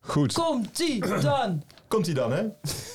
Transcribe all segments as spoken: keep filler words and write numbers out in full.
Goed. Komt-ie dan? Komt-ie dan, hè?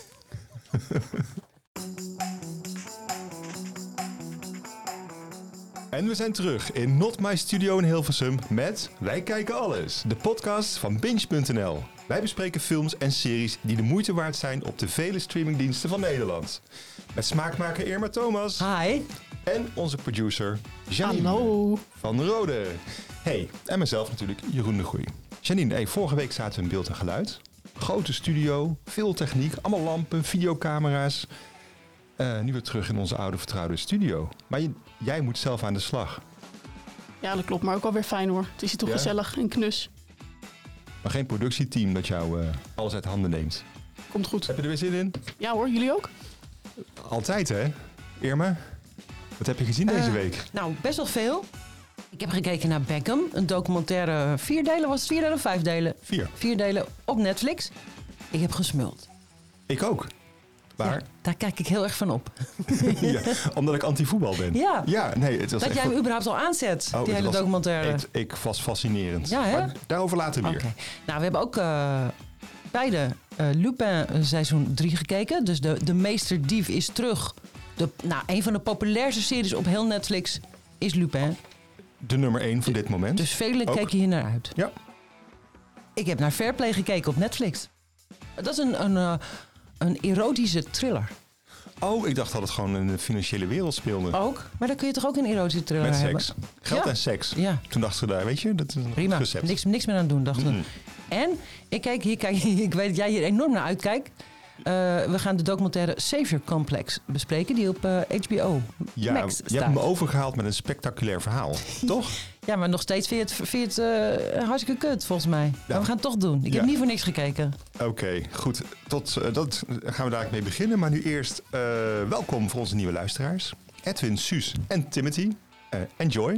En we zijn terug in Not My Studio in Hilversum met Wij Kijken Alles, de podcast van Binge punt n l. Wij bespreken films en series die de moeite waard zijn op de vele streamingdiensten van Nederland. Met smaakmaker Irma Thomas. Hi. En onze producer Janine Hallo. van Rode. Hey, en mezelf natuurlijk, Jeroen de Groei. Janine, hey, vorige week zaten we in beeld en geluid. Grote studio, veel techniek, allemaal lampen, videocamera's. Uh, nu weer terug in onze oude vertrouwde studio. Maar je, jij moet zelf aan de slag. Ja, dat klopt. Maar ook wel weer fijn hoor. Het is hier toch ja? gezellig en knus. Maar geen productieteam dat jou uh, alles uit handen neemt. Komt goed. Heb je er weer zin in? Ja hoor, jullie ook? Altijd hè? Irma, wat heb je gezien deze uh, week? Nou, best wel veel. Ik heb gekeken naar Beckham. Een documentaire, vier delen. Was het vier delen of vijf delen? Vier. Vier delen op Netflix. Ik heb gesmuld. Ik ook. Waar? Ja, daar kijk ik heel erg van op. Ja, omdat ik anti-voetbal ben. Ja. Ja, nee, het was dat echt jij hem voor... überhaupt al aanzet, oh, die hele was, documentaire. Het, ik was fascinerend. Ja, hè? Maar daarover later weer. Okay. Nou, we hebben ook uh, beide uh, Lupin seizoen drie gekeken. Dus de, de Meesterdief is terug. De, nou, een van de populairste series op heel Netflix is Lupin. De nummer één van dit moment. Dus velen ook. keken hier naar uit. Ja. Ik heb naar Fairplay gekeken op Netflix. Dat is een, een, uh, een erotische thriller. Oh, ik dacht dat het gewoon in de financiële wereld speelde. Ook? Maar dan kun je toch ook een erotische thriller Met hebben? seks. Geld ja. en seks. Ja. Toen dachten ze daar, weet je, dat is een prima. recept. Niks, niks meer aan doen, dachten mm-hmm. we. En ik, kijk, hier, kijk, ik weet dat jij hier enorm naar uitkijkt. Uh, we gaan de documentaire Savior Complex bespreken, die op uh, H B O ja, Max staat. Je hebt me overgehaald met een spectaculair verhaal, toch? Ja, maar nog steeds vind je het, vind je het uh, hartstikke kut, volgens mij. Ja. Maar we gaan het toch doen. Ik ja. heb niet voor niks gekeken. Oké, okay, goed. Tot, uh, dat gaan we daar mee beginnen. Maar nu eerst uh, welkom voor onze nieuwe luisteraars. Edwin, Suus en Timothy. Uh, enjoy.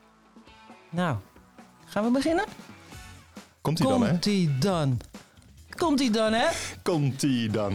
Nou, gaan we beginnen? Komt-ie dan, hè? Komt-ie dan. Komt-ie dan, hè? Komt-ie dan.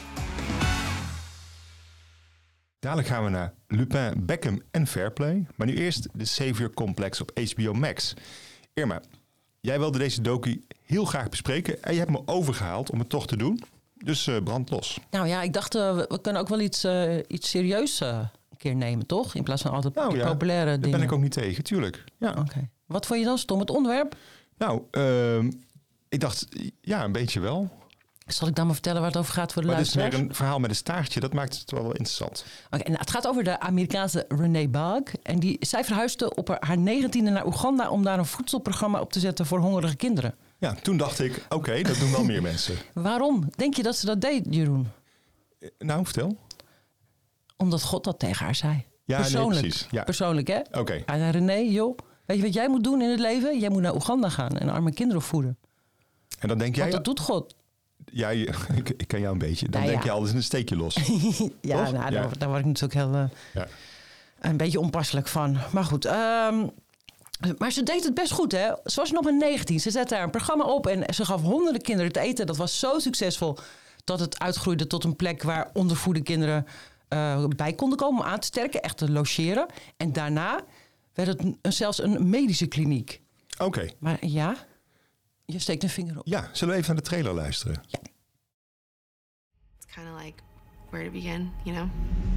Dadelijk gaan we naar Lupin, Beckham en Fairplay. Maar nu eerst de Savior Complex op H B O Max. Irma, jij wilde deze docu heel graag bespreken. En je hebt me overgehaald om het toch te doen. Dus uh, brand los. Nou ja, ik dacht, uh, we kunnen ook wel iets, uh, iets serieus uh, een keer nemen, toch? In plaats van altijd nou, ja, populaire daar dingen. Daar ben ik ook niet tegen, tuurlijk. Ja. Oké. Okay. Wat vond je dan stom, het onderwerp? Nou, uh, ik dacht, ja, een beetje wel. Zal ik dan maar vertellen waar het over gaat voor de maar luisteraars? Het is meer een verhaal met een staartje. Dat maakt het wel, wel interessant. Oké, okay, nou, het gaat over de Amerikaanse Renee Bag. En die, zij verhuisde op haar negentiende naar Oeganda om daar een voedselprogramma op te zetten voor hongerige kinderen. Ja, toen dacht ik, oké, okay, dat doen wel meer mensen. Waarom? Denk je dat ze dat deed, Jeroen? Nou, vertel. Omdat God dat tegen haar zei. Ja, persoonlijk. Nee, precies. Ja. Persoonlijk, hè? Oké. Okay. Hij zei, Renee, joh, weet je wat jij moet doen in het leven? Jij moet naar Oeganda gaan en arme kinderen voeden. En dan denk jij... Want dat doet God. Ja, ik, ik ken jou een beetje. Dan nou, denk ja. je alles in een steekje los. ja, nou, ja, daar, daar word ik natuurlijk heel uh, ja. een beetje onpasselijk van. Maar goed, um, maar ze deed het best goed, hè? Ze was nog maar negentien. Ze zette daar een programma op en ze gaf honderden kinderen te eten. Dat was zo succesvol dat het uitgroeide tot een plek waar ondervoede kinderen uh, bij konden komen om aan te sterken, echt te logeren. En daarna werd het een, zelfs een medische kliniek. Oké. Okay. Maar ja, je steekt een vinger op. Ja, zullen we even naar de trailer luisteren? Ja. It's kind of like where to begin, you know?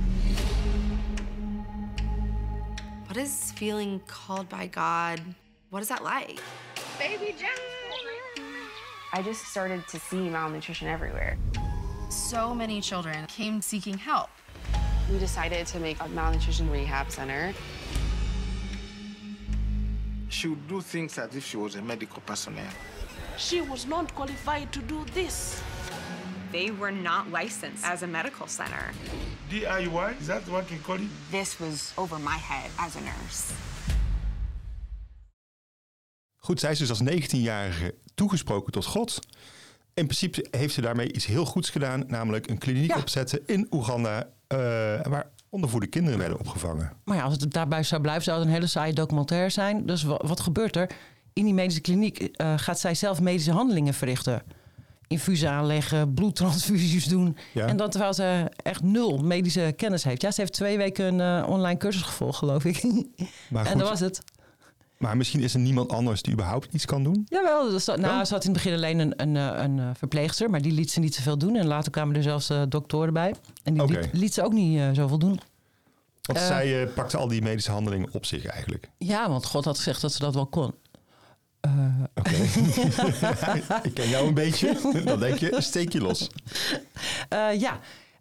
What is feeling called by God? What is that like? Baby John! I just started to see malnutrition everywhere. So many children came seeking help. We decided to make a malnutrition rehab center. She would do things as if she was a medical personnel. She was not qualified to do this. They were not licensed as a medical center. D I Y, is that what you call it? This was over my head as a nurse. Goed, zij is dus als negentienjarige toegesproken tot God. In principe heeft ze daarmee iets heel goeds gedaan, namelijk een kliniek ja. opzetten in Oeganda, uh, waar ondervoede kinderen werden opgevangen. Maar ja, als het daarbij zou blijven, zou het een hele saaie documentaire zijn. Dus wat, wat gebeurt er? In die medische kliniek uh, gaat zij zelf medische handelingen verrichten. Infusen aanleggen, bloedtransfusies doen. Ja. En dat terwijl ze echt nul medische kennis heeft. Ja, ze heeft twee weken een uh, online cursus gevolgd, geloof ik. Maar en goed, dat was het. Maar misschien is er niemand anders die überhaupt iets kan doen? Jawel, er zat, nou, Wel? er zat in het begin alleen een, een, een, een verpleegster, maar die liet ze niet zoveel doen. En later kwamen er zelfs uh, doktoren bij. En die Oké. liet, liet ze ook niet uh, zoveel doen. Want Uh, zij uh, pakte al die medische handelingen op zich eigenlijk. Ja, want God had gezegd dat ze dat wel kon. Uh, Oké. Ik ken jou een beetje. Dan denk je, steek je los. Uh, ja.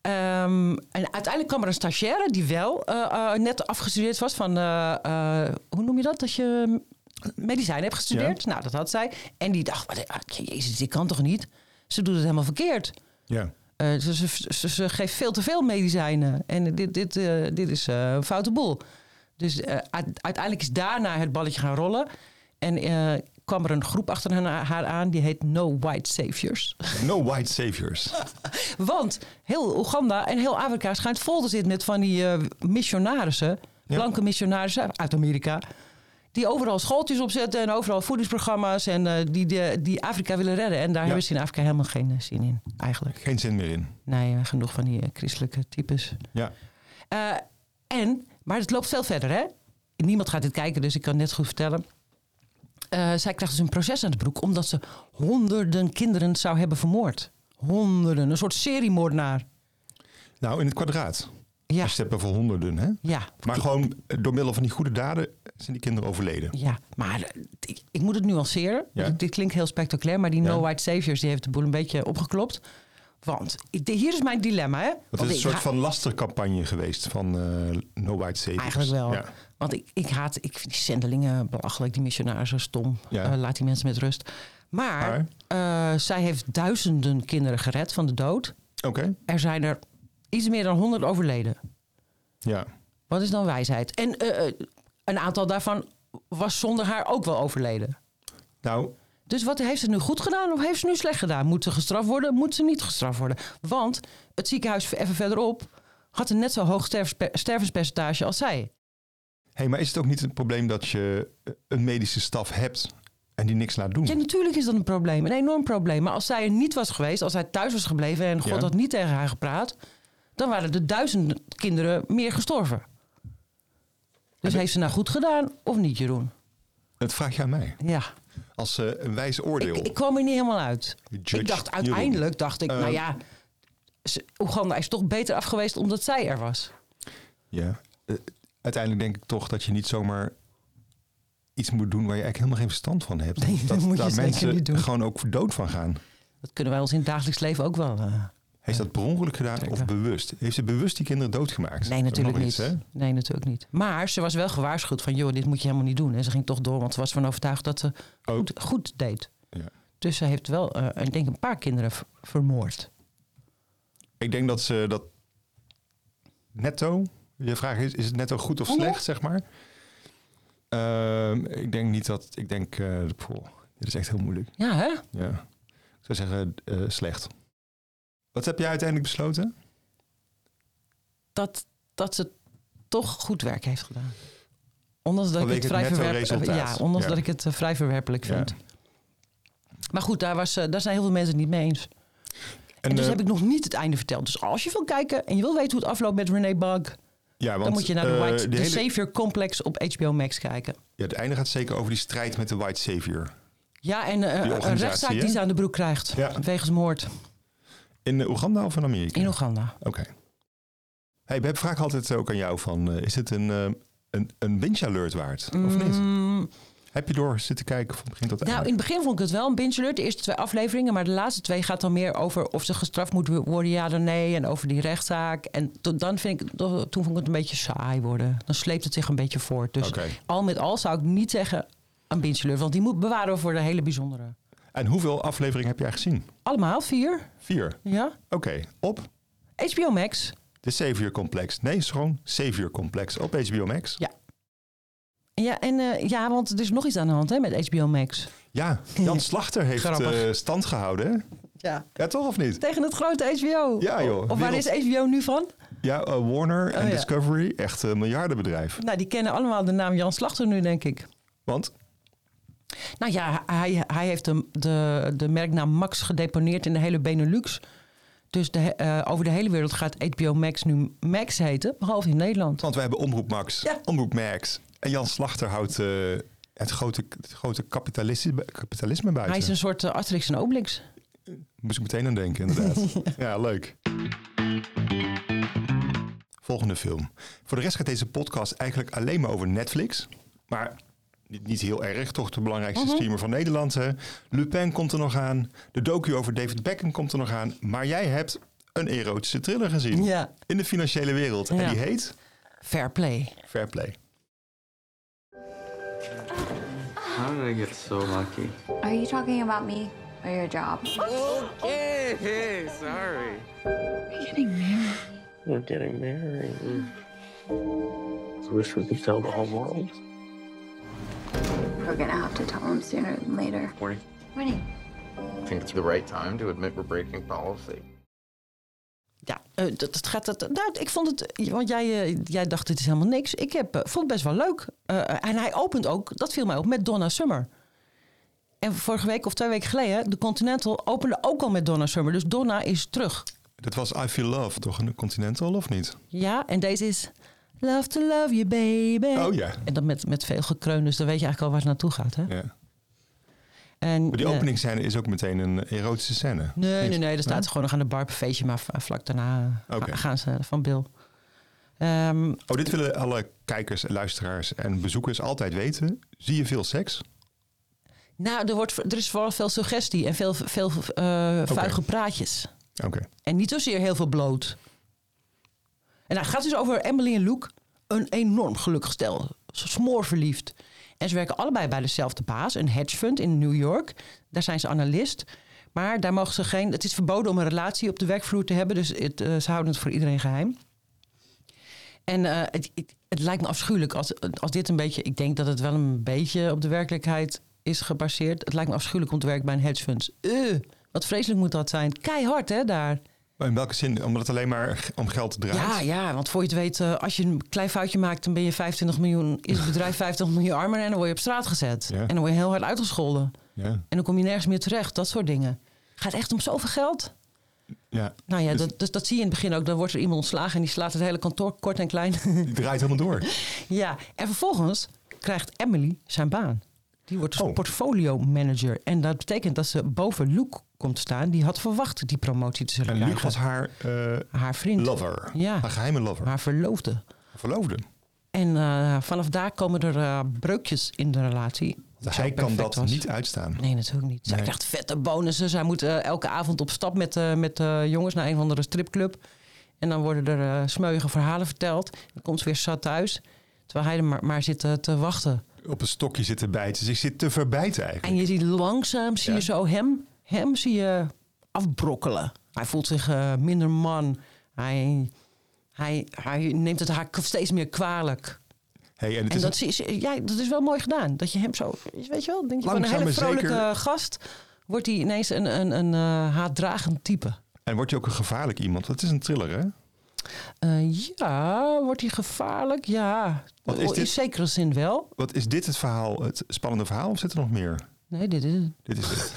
Um, en uiteindelijk kwam er een stagiaire die wel uh, uh, net afgestudeerd was van, uh, uh, hoe noem je dat? Dat je medicijnen hebt gestudeerd. Ja. Nou, dat had zij. En die dacht, wat, jezus, dit kan toch niet? Ze doet het helemaal verkeerd. Ja. Uh, ze, ze, ze, ze geeft veel te veel medicijnen. En dit, dit, uh, dit is uh, een foute boel. Dus uh, uiteindelijk is daarna het balletje gaan rollen. En uh, kwam er een groep achter haar aan. Die heet No White Saviors. No White Saviors. Want heel Oeganda en heel Afrika schijnt vol te zitten met van die uh, missionarissen. Ja. Blanke missionarissen uit Amerika. Die overal schooltjes opzetten en overal voedingsprogramma's. En uh, die, die, die Afrika willen redden. En daar Ja. hebben ze in Afrika helemaal geen uh, zin in, eigenlijk. Geen zin meer in. Nee, uh, genoeg van die uh, christelijke types. Ja. Uh, en, maar het loopt veel verder, hè? Niemand gaat dit kijken, dus ik kan het net goed vertellen. Uh, zij krijgt dus een proces aan de broek omdat ze honderden kinderen zou hebben vermoord. Honderden, een soort seriemoordenaar. Nou, in het kwadraat. Ja, Als je het hebt over honderden, hè? ja. Maar gewoon door middel van die goede daden zijn die kinderen overleden. Ja, maar uh, ik, ik moet het nuanceren. Ja. Dit, dit klinkt heel spectaculair, maar die Ja. No White Saviors die heeft de boel een beetje opgeklopt. Want ik- de- hier is mijn dilemma, hè? Want het Want is een ik soort ha- van lastercampagne geweest van uh, No White Saviors. Eigenlijk wel. Ja. Want ik, ik haat, ik vind die zendelingen belachelijk, die missionarissen stom. Ja. Uh, laat die mensen met rust. Maar, maar? Uh, zij heeft duizenden kinderen gered van de dood. Oké. Okay. Er zijn er iets meer dan honderd overleden. Ja. Wat is dan wijsheid? En uh, een aantal daarvan was zonder haar ook wel overleden. Nou, dus wat heeft ze nu goed gedaan of heeft ze nu slecht gedaan? Moet ze gestraft worden? Moet ze niet gestraft worden? Want het ziekenhuis even verderop had een net zo hoog sterfspe- stervenspercentage als zij. Hey, maar is het ook niet een probleem dat je een medische staf hebt en die niks laat doen? Ja, natuurlijk is dat een probleem. Een enorm probleem. Maar als zij er niet was geweest, als zij thuis was gebleven en God Ja. had niet tegen haar gepraat, dan waren er duizenden kinderen meer gestorven. Dus de... heeft ze nou goed gedaan of niet, Jeroen? Dat vraag je aan mij. Ja. Als uh, een wijs oordeel. Ik, ik kwam er niet helemaal uit. Judge ik dacht uiteindelijk, Jeroen. dacht ik, Uh, nou ja, Oeganda is toch beter af geweest omdat zij er was. Ja. Uh, uiteindelijk denk ik toch dat je niet zomaar iets moet doen waar je eigenlijk helemaal geen verstand van hebt. Nee, dat moet je daar zeker mensen niet doen. gewoon ook dood van gaan. Dat kunnen wij ons in het dagelijks leven ook wel. Uh, Heeft dat per ongeluk gedaan trekken. of bewust? Heeft ze bewust die kinderen doodgemaakt? Nee, natuurlijk Nog niet. Iets, nee, natuurlijk niet. Maar ze was wel gewaarschuwd van, joh, dit moet je helemaal niet doen. En ze ging toch door, want ze was ervan overtuigd dat ze Oh. goed, goed deed. Ja. Dus ze heeft wel, uh, ik denk, een paar kinderen v- vermoord. Ik denk dat ze dat netto... Je vraag is, is het netto goed of slecht, zeg maar? Uh, ik denk niet dat... Ik denk, uh, poh, dit is echt heel moeilijk. Ja, hè? Ja. Ik zou zeggen uh, slecht. Wat heb jij uiteindelijk besloten? Dat, dat ze toch goed werk heeft gedaan. Ondanks dat Vanwege ik het vrij het netto verwerpelijk resultaat. Ja, ondanks Ja. dat ik het uh, vrij verwerpelijk Ja. vind. Maar goed, daar, was, uh, daar zijn heel veel mensen het niet mee eens. En, en dus uh, heb ik nog niet het einde verteld. Dus als je wil kijken en je wil weten hoe het afloopt met Renee Bug, ja, want, dan moet je naar de, uh, White, de de hele... Savior Complex op H B O Max kijken. Ja, het einde gaat zeker over die strijd met de White Savior. Ja, en uh, een rechtszaak die ze aan de broek krijgt. Ja. Wegens moord. In uh, Oeganda of in Amerika? In Oeganda. Oké. Okay. Hey, we vragen altijd ook aan jou van, uh, is het een, uh, een, een binge alert waard? Of niet? Mm, Heb je door zitten kijken van begin tot eind? nou, in het begin vond ik het wel een binge alert. De eerste twee afleveringen. Maar de laatste twee gaat dan meer over of ze gestraft moeten worden, ja of nee. En over die rechtszaak. En to, dan vind ik, to, toen vond ik het een beetje saai worden. Dan sleept het zich een beetje voort. Dus okay. al met al zou ik niet zeggen een binge alert. Want die moet bewaren we voor de hele bijzondere. En hoeveel afleveringen heb jij gezien? Allemaal, vier. Vier? Ja. Oké, okay. Op? H B O Max. De Savior Complex. Nee, is gewoon Savior Complex op H B O Max. Ja. Ja, en uh, ja, want er is nog iets aan de hand hè, met H B O Max. Ja, Jan Slachter heeft uh, stand gehouden. Hè? Ja. Ja, toch of niet? Tegen het grote H B O. Ja, joh. Of waar wereld... is H B O nu van? Ja, uh, Warner en oh, ja. Discovery. Echt een miljardenbedrijf. Nou, die kennen allemaal de naam Jan Slachter nu, denk ik. Want? Nou ja, hij, hij heeft de, de, de merknaam Max gedeponeerd in de hele Benelux. Dus de, uh, over de hele wereld gaat H B O Max nu Max heten, behalve in Nederland. Want wij hebben Omroep Max, ja. Omroep Max. En Jan Slachter houdt uh, Het grote, het grote kapitalisme, kapitalisme buiten. Hij is een soort uh, Asterix en Obelix. Moest ik meteen aan denken, inderdaad. Ja, leuk. Volgende film. Voor de rest gaat deze podcast eigenlijk alleen maar over Netflix. Maar niet, niet heel erg, toch de belangrijkste uh-huh. streamer van Nederland. Hè? Lupin komt er nog aan. De docu over David Beckham komt er nog aan. Maar jij hebt een erotische thriller gezien. Ja. In de financiële wereld. Ja. En die heet? Fair Play. Fair Play. How did I get so lucky? Are you talking about me or your job? Okay, hey, sorry. Are you getting married? We're getting married. I wish we could tell the whole world. We're gonna have to tell him sooner than later. Morning. Morning. I think it's the right time to admit we're breaking policy. Ja, uh, dat, dat gaat. Dat, nou, ik vond het. Want jij, uh, jij dacht, het is helemaal niks. Ik heb, uh, vond het best wel leuk. Uh, en hij opent ook, dat viel mij op, met Donna Summer. En vorige week of twee weken geleden, de Continental opende ook al met Donna Summer. Dus Donna is terug. Dat was I Feel Love, toch? Een Continental, of niet? Ja, en deze is Love to Love You, baby. Oh ja. En dan met, met veel gekreun, dus dan weet je eigenlijk al waar het naartoe gaat, hè? Ja. En, maar die uh, openingsscène is ook meteen een erotische scène. Nee, nee, nee. Er staat nee? gewoon nog aan de bar een feestje, maar vlak daarna okay. gaan ze van Bill. Um, oh, dit willen alle kijkers, luisteraars en bezoekers altijd weten. Zie je veel seks? Nou, er, wordt, er is vooral veel suggestie en veel, veel uh, vuige okay. praatjes. Oké. Okay. En niet zozeer heel veel bloot. En nou, het gaat dus over Emily en Luke. Een enorm gelukkig stel. Smoorverliefd. En ze werken allebei bij dezelfde baas, een hedge fund in New York. Daar zijn ze analist. Maar daar mogen ze geen. Het is verboden om een relatie op de werkvloer te hebben. Dus het, uh, ze houden het voor iedereen geheim. En uh, het, het, het lijkt me afschuwelijk als, als dit een beetje. Ik denk dat het wel een beetje op de werkelijkheid is gebaseerd. Het lijkt me afschuwelijk om te werken bij een hedge fund. Uh, wat vreselijk moet dat zijn. Keihard, hè, daar. Maar in welke zin? Omdat het alleen maar om geld draait? Ja, ja, want voor je het weet, uh, als je een klein foutje maakt, dan ben je vijfentwintig miljoen, is het bedrijf vijftig miljoen armer en dan word je op straat gezet. Ja. En dan word je heel hard uitgescholden. Ja. En dan kom je nergens meer terecht, dat soort dingen. Gaat echt om zoveel geld? Ja. Nou ja, dus... dat, dat, dat zie je in het begin ook. Dan wordt er iemand ontslagen en die slaat het hele kantoor kort en klein. Die draait helemaal door. Ja, en vervolgens krijgt Emily zijn baan. Die wordt dus oh. portfolio manager. En dat betekent dat ze boven Luke komt staan. Die had verwacht die promotie te zullen en krijgen. Luke was haar, uh, haar vriend. Lover. Ja. Haar geheime lover. Haar verloofde. Verloofde. En uh, vanaf daar komen er uh, breukjes in de relatie. Hij kan dat was. niet uitstaan. Nee, natuurlijk niet. Zij nee. krijgt vette bonussen. Zij moet uh, elke avond op stap met, uh, met uh, jongens naar een of andere stripclub. En dan worden er uh, smeuïge verhalen verteld. Dan komt ze weer zat thuis. Terwijl hij er maar, maar zit uh, te wachten. Op een stokje zit te bijten. Dus ik zit te verbijten eigenlijk. En je ziet langzaam, zie ja. je zo hem, hem zie je afbrokkelen. Hij voelt zich uh, minder man. Hij, hij, hij neemt het haar steeds meer kwalijk. Hey, en het en is dat, een... is, ja, dat is wel mooi gedaan. Dat je hem zo, weet je wel, denk je van een hele vrolijke zeker... gast, wordt hij ineens een, een, een uh, haatdragend type. En wordt hij ook een gevaarlijk iemand? Want het is een thriller, hè? Uh, ja, wordt hij gevaarlijk? Ja, wat is dit, in zekere zin wel. Wat is dit het verhaal, het spannende verhaal, of zit er nog meer? Nee, dit is het. Dit is het.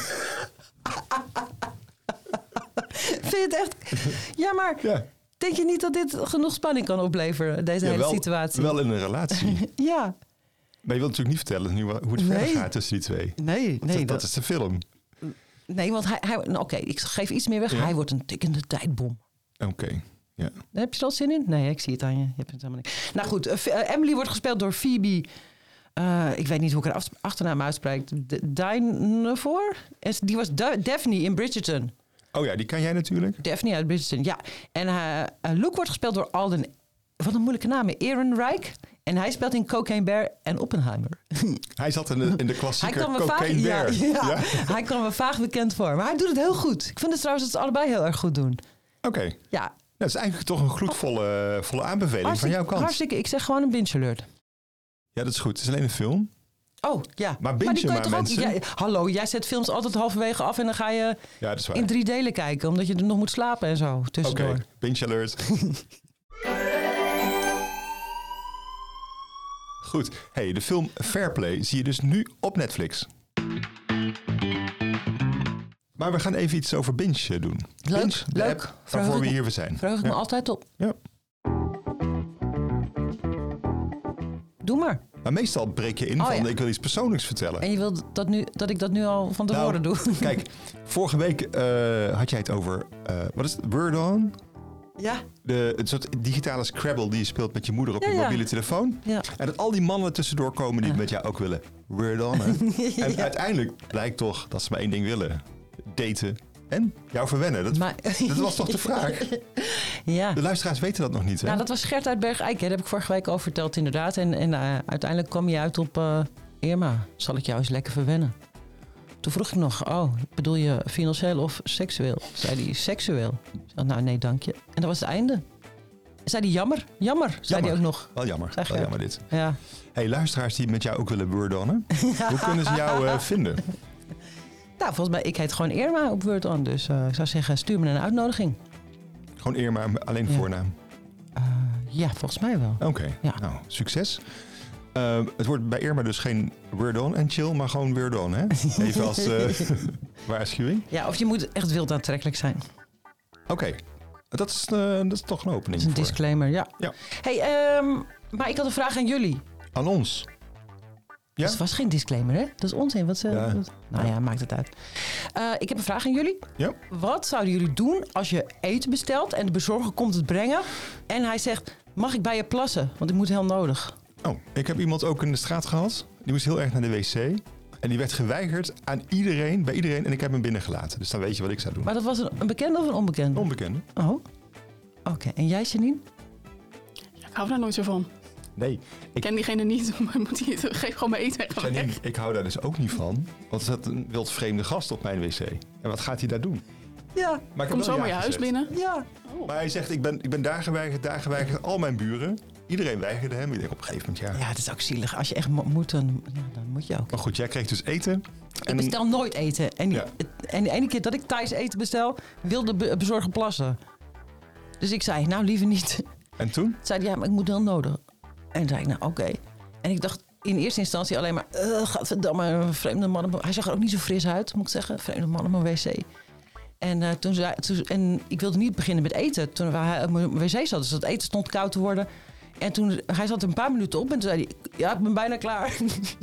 Vind je het echt? Ja, maar ja. Denk je niet dat dit genoeg spanning kan opleveren, deze ja, hele wel, situatie? Wel in een relatie. Ja. Maar je wilt natuurlijk niet vertellen nu hoe het nee. verder gaat tussen die twee. Nee, nee. Dat, dat, dat is de film. Nee, want hij... hij nou, Oké, okay, ik geef iets meer weg. Ja? Hij wordt een tikkende tijdbom. Oké. Okay. Ja. Heb je er al zin in? Nee, ik zie het aan je. Je hebt het helemaal niet. Nou goed, uh, Emily wordt gespeeld door Phoebe. Uh, ik weet niet hoe ik haar achternaam uitspreekt. Dynevor? Die was Daphne in Bridgerton. Oh ja, die ken jij natuurlijk. Daphne uit Bridgerton, ja. En uh, uh, Luke wordt gespeeld door Alden... Wat een moeilijke naam, Ehrenreich. En hij speelt in Cocaine Bear en Oppenheimer. Hij zat in de, in de klassieker Cocaine vaag, Bear. Ja, ja. Ja. Hij kwam me vaag bekend voor. Maar hij doet het heel goed. Ik vind het trouwens dat ze allebei heel erg goed doen. Oké. Okay. Ja. Dat is eigenlijk toch een gloedvolle volle aanbeveling van jouw kant. Hartstikke, ik zeg gewoon een binge alert. Ja, dat is goed. Het is alleen een film. Oh, ja. Maar binge maar, maar mensen. Ook, ja, hallo, jij zet films altijd halverwege af en dan ga je ja, dat is waar. in drie delen kijken. Omdat je er nog moet slapen en zo tussendoor. Oké, okay. Binge alert. Goed. Hey, de film Fair Play zie je dus nu op Netflix. Maar we gaan even iets over Binge doen. Leuk, Binge, de leuk. app waarvoor we hier zijn. Vraag ik ja. me altijd op. Ja. Doe maar. Maar meestal breek je in Oh, van ja. ik wil iets persoonlijks vertellen. En je wilt dat, nu, dat ik dat nu al van tevoren Nou, doe? Kijk, vorige week uh, had jij het over, uh, wat is het, Word On? Ja. De, het soort digitale Scrabble die je speelt met je moeder op Ja, je ja. mobiele telefoon. Ja. En dat al die mannen tussendoor komen die Ja. met jou ook willen Word On. Hè? Ja. En uiteindelijk blijkt toch dat ze maar één ding willen. Daten en jou verwennen. Dat, Maar- dat was toch de vraag? Ja. De luisteraars weten dat nog niet, hè? Nou, dat was Gert uit Bergijk. Daar heb ik vorige week over verteld, inderdaad. En, en uh, uiteindelijk kwam je uit op... Uh, Irma, zal ik jou eens lekker verwennen? Toen vroeg ik nog, oh, bedoel je financieel of seksueel? Zei hij, seksueel. Ik zei, nou, nee, dank je. En dat was het einde. Zei hij, jammer, jammer, zei Jammer. hij ook nog. Wel jammer, Zeg wel je. jammer dit. Ja. Hey, luisteraars die met jou ook willen Word On, hoe kunnen ze jou uh, vinden? Nou, volgens mij, ik heet gewoon Irma op Word On. Dus uh, ik zou zeggen, stuur me een uitnodiging. Gewoon Irma, alleen Ja. voornaam. Uh, ja, volgens mij wel. Oké, okay. Ja. Nou, succes. Uh, het wordt bij Irma dus geen Word On en chill, maar gewoon Word On, hè? Even als uh, waarschuwing. Ja, of je moet echt wild aantrekkelijk zijn. Oké, okay. dat, is, uh, dat is toch een opening. Dat is een voor. disclaimer, ja. ja. Hey, um, maar ik had een vraag aan jullie. Aan ons. Ja? Dat was geen disclaimer, hè? Dat is onzin. Wat ze, Ja. wat, nou ja, maakt het uit. Uh, ik heb een vraag aan jullie. Ja. Wat zouden jullie doen als je eten bestelt en de bezorger komt het brengen en hij zegt, mag ik bij je plassen? Want ik moet heel nodig. Oh, ik heb iemand ook in de straat gehad. Die moest heel erg naar de wc. En die werd geweigerd aan iedereen, bij iedereen. En ik heb hem binnengelaten. Dus dan weet je wat ik zou doen. Maar dat was een, een bekende of een onbekende? Onbekende. Oh. Oké. Okay. En jij, Janine? Ja, ik hou daar nooit zo van. Nee. Ik ken diegene niet, maar moet die, geef gewoon mijn eten weg. Janine, ik hou daar dus ook niet van. Want er zat een wildvreemde gast op mijn wc. En wat gaat hij daar doen? Ja. Maar ik Kom heb wel zomaar ja je huis gezegd. binnen. Ja. Oh. Maar hij zegt, ik ben, ik ben daar geweigerd, daar geweigerd. Al mijn buren. Iedereen weigerde hem. Ik denk op een gegeven moment, ja. Ja, het is ook zielig. Als je echt mo- moet, dan, ja, dan moet je ook. Maar goed, jij kreeg dus eten. Ik bestel nooit eten. En, Ja. en de ene keer dat ik thuis eten bestel, wil de be- bezorger plassen. Dus ik zei, nou liever niet. En toen? Zei hij, ja, maar ik moet heel nodig. En toen zei ik, nou oké. Okay. En ik dacht in eerste instantie alleen maar, uh, gadverdamme, een vreemde man. op- Hij zag er ook niet zo fris uit, moet ik zeggen. Vreemde man op mijn wc. En, uh, toen zei, toen, en ik wilde niet beginnen met eten. Toen hij op mijn wc zat, dus dat eten stond koud te worden. En toen, hij zat er een paar minuten op en toen zei hij, ja, ik ben bijna klaar.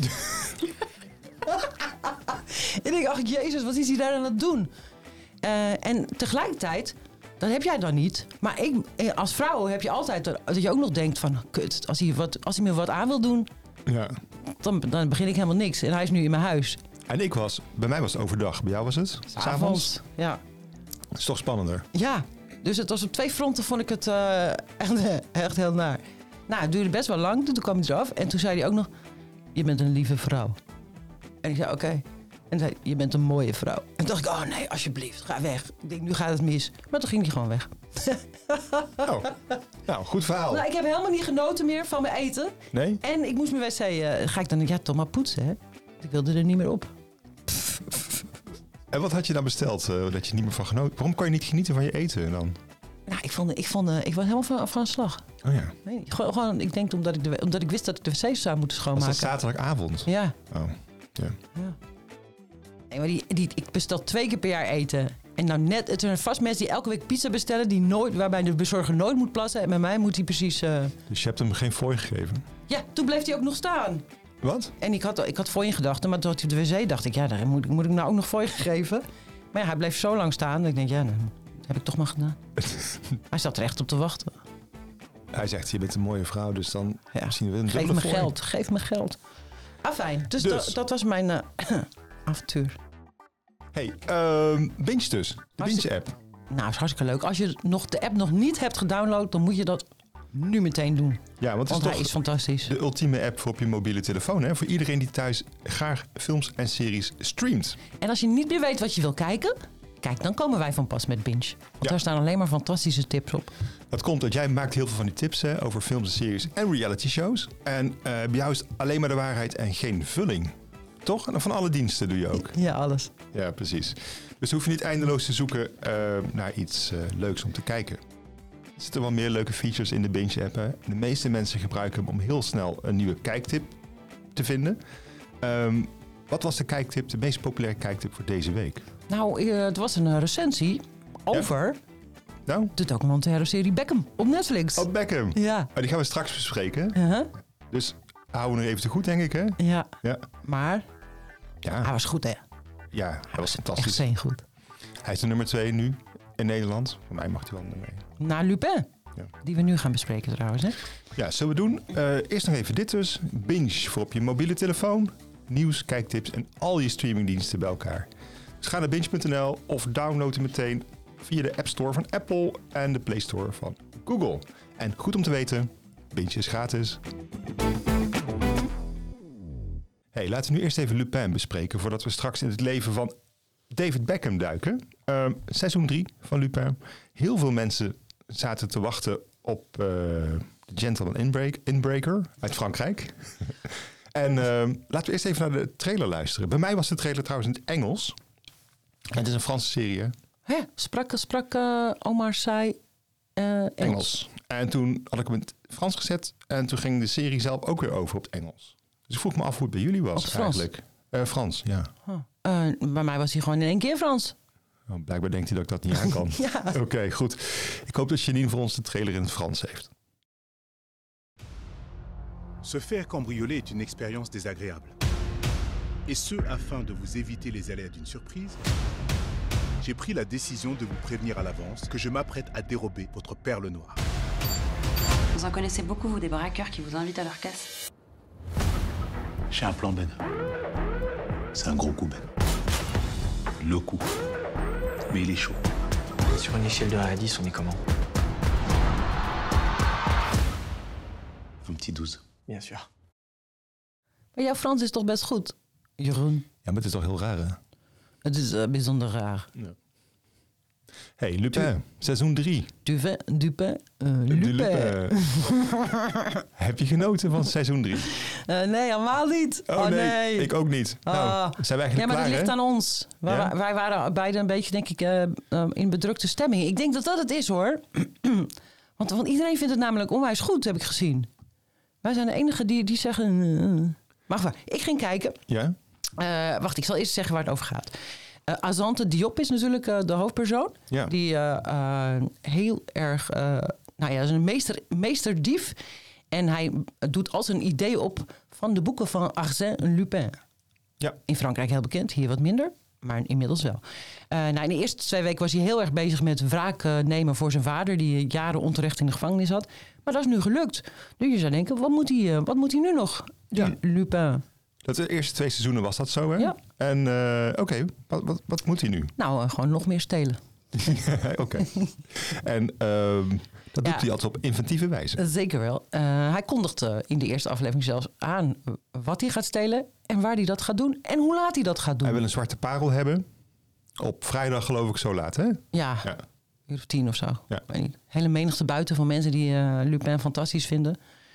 En ik dacht, jezus, wat is hij daar aan het doen? Uh, en tegelijkertijd, dat heb jij dan niet. Maar ik, als vrouw heb je altijd dat je ook nog denkt van, kut, als hij, wat, als hij me wat aan wil doen, Ja. dan, dan begin ik helemaal niks. En hij is nu in mijn huis. En ik was, bij mij was het overdag. Bij jou was het? 's avonds? Ja. Dat is toch spannender. Ja, dus het was op twee fronten vond ik het uh, echt, echt heel naar. Nou, het duurde best wel lang, toen kwam hij eraf. En toen zei hij ook nog, je bent een lieve vrouw. En ik zei, oké. Okay. En zei, je bent een mooie vrouw. En toen dacht ik, oh nee, alsjeblieft, ga weg. Ik denk, nu gaat het mis. Maar toen ging hij gewoon weg. Oh, nou, goed verhaal. Nou, ik heb helemaal niet genoten meer van mijn eten. Nee? En ik moest mijn wc, uh, ga ik dan, ja, toch maar poetsen, hè. Ik wilde er niet meer op. En wat had je dan besteld, uh, dat je niet meer van genoten? Waarom kan je niet genieten van je eten dan? Nou, ik vond, ik vond, uh, ik was helemaal van, van slag. Oh ja. Nee, gewoon, gewoon, ik denk omdat ik, de, omdat ik wist dat ik de wc's zou moeten Was schoonmaken. dat zaterdagavond? Ja. Oh, ja. Ja. Nee, maar die, die, ik bestel twee keer per jaar eten. En nou net, het zijn vast mensen die elke week pizza bestellen, die nooit, waarbij de bezorger nooit moet plassen. En bij mij moet hij precies... Uh... Dus je hebt hem geen fooi gegeven? Ja, toen bleef hij ook nog staan. Wat? En ik had, ik had fooi in gedachten, maar toen had hij op de wc dacht ik, ja, daar moet, moet ik nou ook nog fooi gegeven. Maar ja, hij bleef zo lang staan. Dat ik denk, ja, dat heb ik toch maar gedaan. Hij zat er echt op te wachten. Hij zegt, je bent een mooie vrouw, dus dan ja. misschien wel een Geef me dubbele fooi. geld, geef me geld. Ah, fijn. Dus, Dus. Dat, dat was mijn uh, avontuur. Hey, uh, Binge dus. De Binge-app. Nou, is hartstikke leuk. Als je nog de app nog niet hebt gedownload, dan moet je dat nu meteen doen. Ja, want het want is hij toch is fantastisch. de ultieme app voor op je mobiele telefoon. Hè? Voor iedereen die thuis graag films en series streamt. En als je niet meer weet wat je wil kijken, kijk, dan komen wij van pas met Binge. Want Ja. daar staan alleen maar fantastische tips op. Dat komt dat jij maakt heel veel van die tips hè, over films en series en reality shows. En uh, bij jou is alleen maar de waarheid en geen vulling. Toch? En van alle diensten doe je ook. Ja, alles. Ja, precies. Dus hoef je niet eindeloos te zoeken uh, naar iets uh, leuks om te kijken. Er zitten wel meer leuke features in de Binge-app. Hè. De meeste mensen gebruiken hem om heel snel een nieuwe kijktip te vinden. Um, wat was de kijktip, de meest populaire kijktip voor deze week? Nou, uh, het was een uh, recensie over ja? nou? de documentaire serie Beckham op Netflix. Oh, Beckham. Ja. Oh, die gaan we straks bespreken. Uh-huh. Dus houden we nog even te goed, denk ik, hè? Ja, Ja. maar Ja, hij was goed, hè? ja hij was Echt fantastisch. zijn goed. Hij is de nummer twee nu in Nederland. Voor mij mag hij wel nummer één. Na Lupin, Ja. die we nu gaan bespreken trouwens, hè? Ja, zullen we doen? Uh, eerst nog even dit dus. Binge voor op je mobiele telefoon. Nieuws, kijktips en al je streamingdiensten bij elkaar. Dus ga naar binge punt n l of download hem meteen via de App Store van Apple en de Play Store van Google. En goed om te weten, Binge is gratis. Hey, laten we nu eerst even Lupin bespreken voordat we straks in het leven van David Beckham duiken. Uh, seizoen drie van Lupin. Heel veel mensen zaten te wachten op uh, The Gentleman Inbreak, Inbreaker uit Frankrijk. En uh, laten we eerst even naar de trailer luisteren. Bij mij was de trailer trouwens in het Engels. En het is een Franse serie, hè? Hè, sprak, sprak uh, Omar Sy uh, Engels. Engels. En toen had ik hem in het Frans gezet. En toen ging de serie zelf ook weer over op het Engels. Dus ik vroeg me af hoe het bij jullie was Op Frans? eigenlijk. Uh, Frans, ja. Huh. Uh, bij mij was hij gewoon in één keer Frans. Oh, blijkbaar denkt hij dat ik dat niet aan kan. Ja. Oké, okay, goed. Ik hoop dat Janine voor ons de trailer in het Frans heeft. Se faire cambrioler est une expérience désagréable. Et ce, afin de vous éviter les aléas d'une surprise, j'ai pris la décision de vous prévenir à l'avance que je m'apprête à dérober votre perle noire. Vous en connaissez beaucoup, vous, des braqueurs qui vous invitent à leur casse? J'ai un plan, Ben. C'est un gros coup, Ben. Le coup. Mais il est chaud. Sur une échelle de un à dix, on est comment? Un petit douze. Bien sûr. Maar jouw Frans is toch best goed, Jeroen? Ja, maar het is toch heel raar, hè? Het is uh, bijzonder raar. Ja. Hey, Lupin, du, seizoen drie. Dupin, Dupin, uh, Lupin. Lupin. Heb je genoten van seizoen drie? Uh, nee, helemaal niet. Oh, oh nee, nee, ik ook niet. Uh, nou, zijn we eigenlijk ja, maar klaar, dat ligt hè? aan ons. Wij, ja? wij waren beide een beetje, denk ik, uh, uh, in bedrukte stemming. Ik denk dat dat het is, hoor. want, want iedereen vindt het namelijk onwijs goed, heb ik gezien. Wij zijn de enigen die, die zeggen... Uh, maar waar, ik ging kijken. Ja? Uh, wacht, ik zal eerst zeggen waar het over gaat. Uh, Azante Diop is natuurlijk uh, de hoofdpersoon. Ja. Die uh, uh, heel erg... Uh, nou ja, is een meester, meesterdief. En hij doet al zijn ideeën op van de boeken van Arsène Lupin. Ja. In Frankrijk heel bekend, hier wat minder. Maar inmiddels wel. Uh, nou, in de eerste twee weken was hij heel erg bezig met wraak uh, nemen voor zijn vader... die jaren onterecht in de gevangenis had. Maar dat is nu gelukt. Dus je zou denken, wat moet hij, uh, wat moet hij nu nog? Ja. Lupin. Dat de eerste twee seizoenen was dat zo, hè? Ja. En uh, oké, okay, wat, wat, wat moet hij nu? Nou, uh, gewoon nog meer stelen. oké. Okay. En uh, dat doet ja. hij altijd op inventieve wijze. Zeker wel. Uh, hij kondigt uh, in de eerste aflevering zelfs aan wat hij gaat stelen... en waar hij dat gaat doen en hoe laat hij dat gaat doen. Hij wil een zwarte parel hebben. Op vrijdag geloof ik zo laat, hè? Ja, ja. uur of tien of zo. Ja. Weet niet. Hele menigte buiten van mensen die uh, Lupin fantastisch vinden.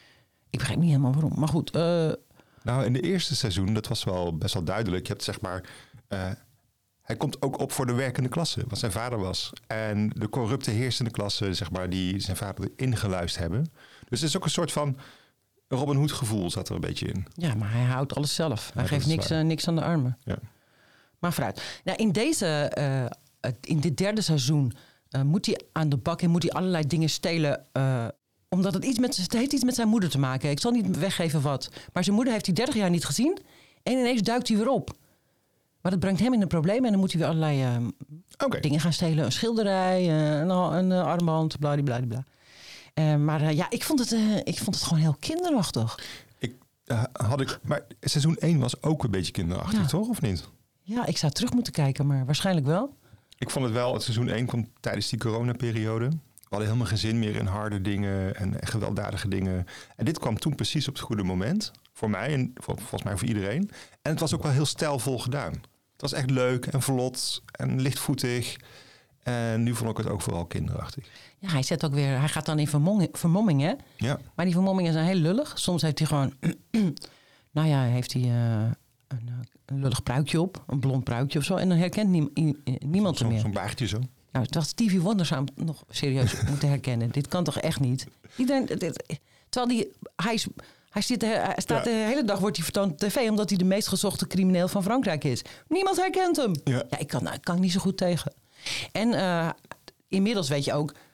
Ik begrijp niet helemaal waarom. Maar goed... Uh, Nou, in de eerste seizoen, dat was wel best wel duidelijk. Je hebt zeg maar... Uh, hij komt ook op voor de werkende klasse, wat zijn vader was. En de corrupte heersende klasse, zeg maar, die zijn vader ingeluisterd hebben. Dus het is ook een soort van Robin Hood gevoel zat er een beetje in. Ja, maar hij houdt alles zelf. Hij ja, geeft niks, uh, niks aan de armen. Ja. Maar vooruit. Nou, in deze, uh, in dit derde seizoen uh, moet hij aan de bak en moet hij allerlei dingen stelen... Uh, omdat het iets met, het heeft iets met zijn moeder te maken. Ik zal niet weggeven wat. Maar zijn moeder heeft hij dertig jaar niet gezien. En ineens duikt hij weer op. Maar dat brengt hem in een probleem. En dan moet hij weer allerlei uh, okay. dingen gaan stelen. Een schilderij, uh, een, een uh, armband, bladibladibla. Uh, maar uh, ja, ik vond, het, uh, ik vond het gewoon heel kinderachtig. Ik, uh, had ik, maar seizoen één was ook een beetje kinderachtig, ja. toch? Of niet? Ja, ik zou terug moeten kijken, maar waarschijnlijk wel. Ik vond het wel, het seizoen één kwam tijdens die coronaperiode... We hadden helemaal geen zin meer in harde dingen en gewelddadige dingen. En dit kwam toen precies op het goede moment. Voor mij en voor, volgens mij voor iedereen. En het was ook wel heel stijlvol gedaan. Het was echt leuk en vlot en lichtvoetig. En nu vond ik het ook vooral kinderachtig. Ja, hij zet ook weer, hij gaat dan in vermomming, vermomming hè? Ja. Maar die vermommingen zijn heel lullig. Soms heeft hij gewoon, nou ja, heeft hij uh, een, een lullig pruikje op. Een blond pruikje of zo. En dan herkent nie, niemand zo, hem meer. Zo'n baardje zo. Nou, dat Stevie Wonder zou hem nog serieus moeten herkennen. Dit kan toch echt niet? Iedereen, dit, terwijl die, hij, is, hij, zit, hij staat ja. de hele dag wordt hij vertoond op tv... omdat hij de meest gezochte crimineel van Frankrijk is. Niemand herkent hem. Ja. Ja, ik kan, ik kan niet zo goed tegen. En uh, inmiddels weet je ook...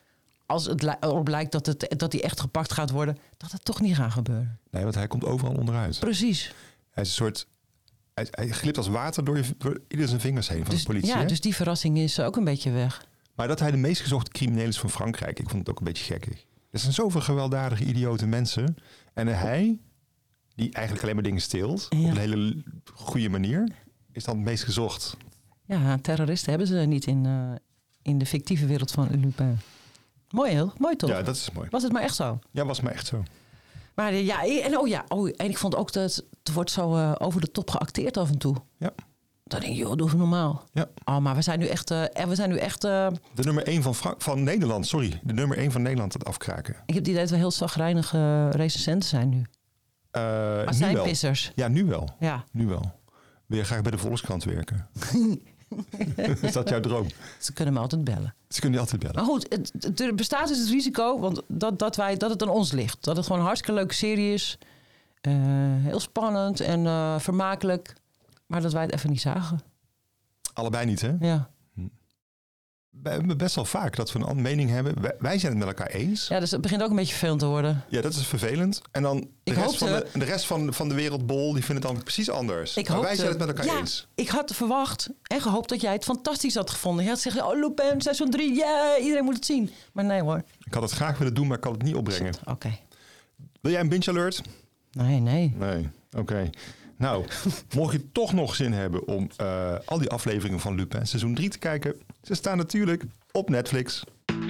als het li- erop lijkt dat, het, dat hij echt gepakt gaat worden, dat het toch niet gaat gebeuren. Nee, want hij komt overal onderuit. Precies. Hij is een soort... Hij, hij glipt als water door, je, door ieder zijn vingers heen van Dus, de politie. ja, hè? dus die verrassing is ook een beetje weg. Maar dat hij de meest gezochte crimineel is van Frankrijk, ik vond het ook een beetje gekkig. Er zijn zoveel gewelddadige, idiote mensen. En hij, die eigenlijk alleen maar dingen steelt, Ja. op een hele goede manier, is dan het meest gezocht. Ja, terroristen hebben ze niet in, uh, in de fictieve wereld van Lupin. Mooi heel, mooi toch? Ja, dat is mooi. Was het maar echt zo? Ja, was maar echt zo. Maar uh, ja, en oh ja, oh, en ik vond ook dat het wordt zo uh, over de top geacteerd af en toe. Ja. Dan denk je, joh, doe even normaal. Ja. Oh, maar we zijn nu echt... Uh, we zijn nu echt uh, de nummer één van, Frank- van Nederland, sorry. De nummer één van Nederland het afkraken. Ik heb die idee dat we heel zagrijnige uh, recensenten zijn nu. Uh, maar zijn pissers. Ja, nu wel. Ja. Nu wel. Wil je graag bij de Volkskrant werken? Is dat jouw droom? Ze kunnen me altijd bellen. Ze kunnen je altijd bellen. Maar goed, het, het, er bestaat dus het risico want dat, dat, wij, dat het aan ons ligt. Dat het gewoon een hartstikke leuke serie is. Uh, heel spannend en uh, vermakelijk. Maar dat wij het even niet zagen. Allebei niet, hè? Ja. We hebben best wel vaak dat we een andere mening hebben. Wij, wij zijn het met elkaar eens. Ja, dus het begint ook een beetje vervelend te worden. Ja, dat is vervelend. En dan de ik rest, hoopte, van de, de rest van, van de wereldbol, die vindt het dan precies anders. Ik maar hoopte, wij zijn het met elkaar ja, eens. Ik had verwacht en gehoopt dat jij het fantastisch had gevonden. Je had gezegd, oh Lupin, seizoen drie, yeah, iedereen moet het zien. Maar nee hoor. Ik had het graag willen doen, maar ik kan het niet opbrengen. Oké. Okay. Wil jij een binge alert? Nee, nee. Nee, oké. Okay. Nou, mocht je toch nog zin hebben om uh, al die afleveringen van Lupin seizoen drie te kijken. Ze staan natuurlijk op Netflix.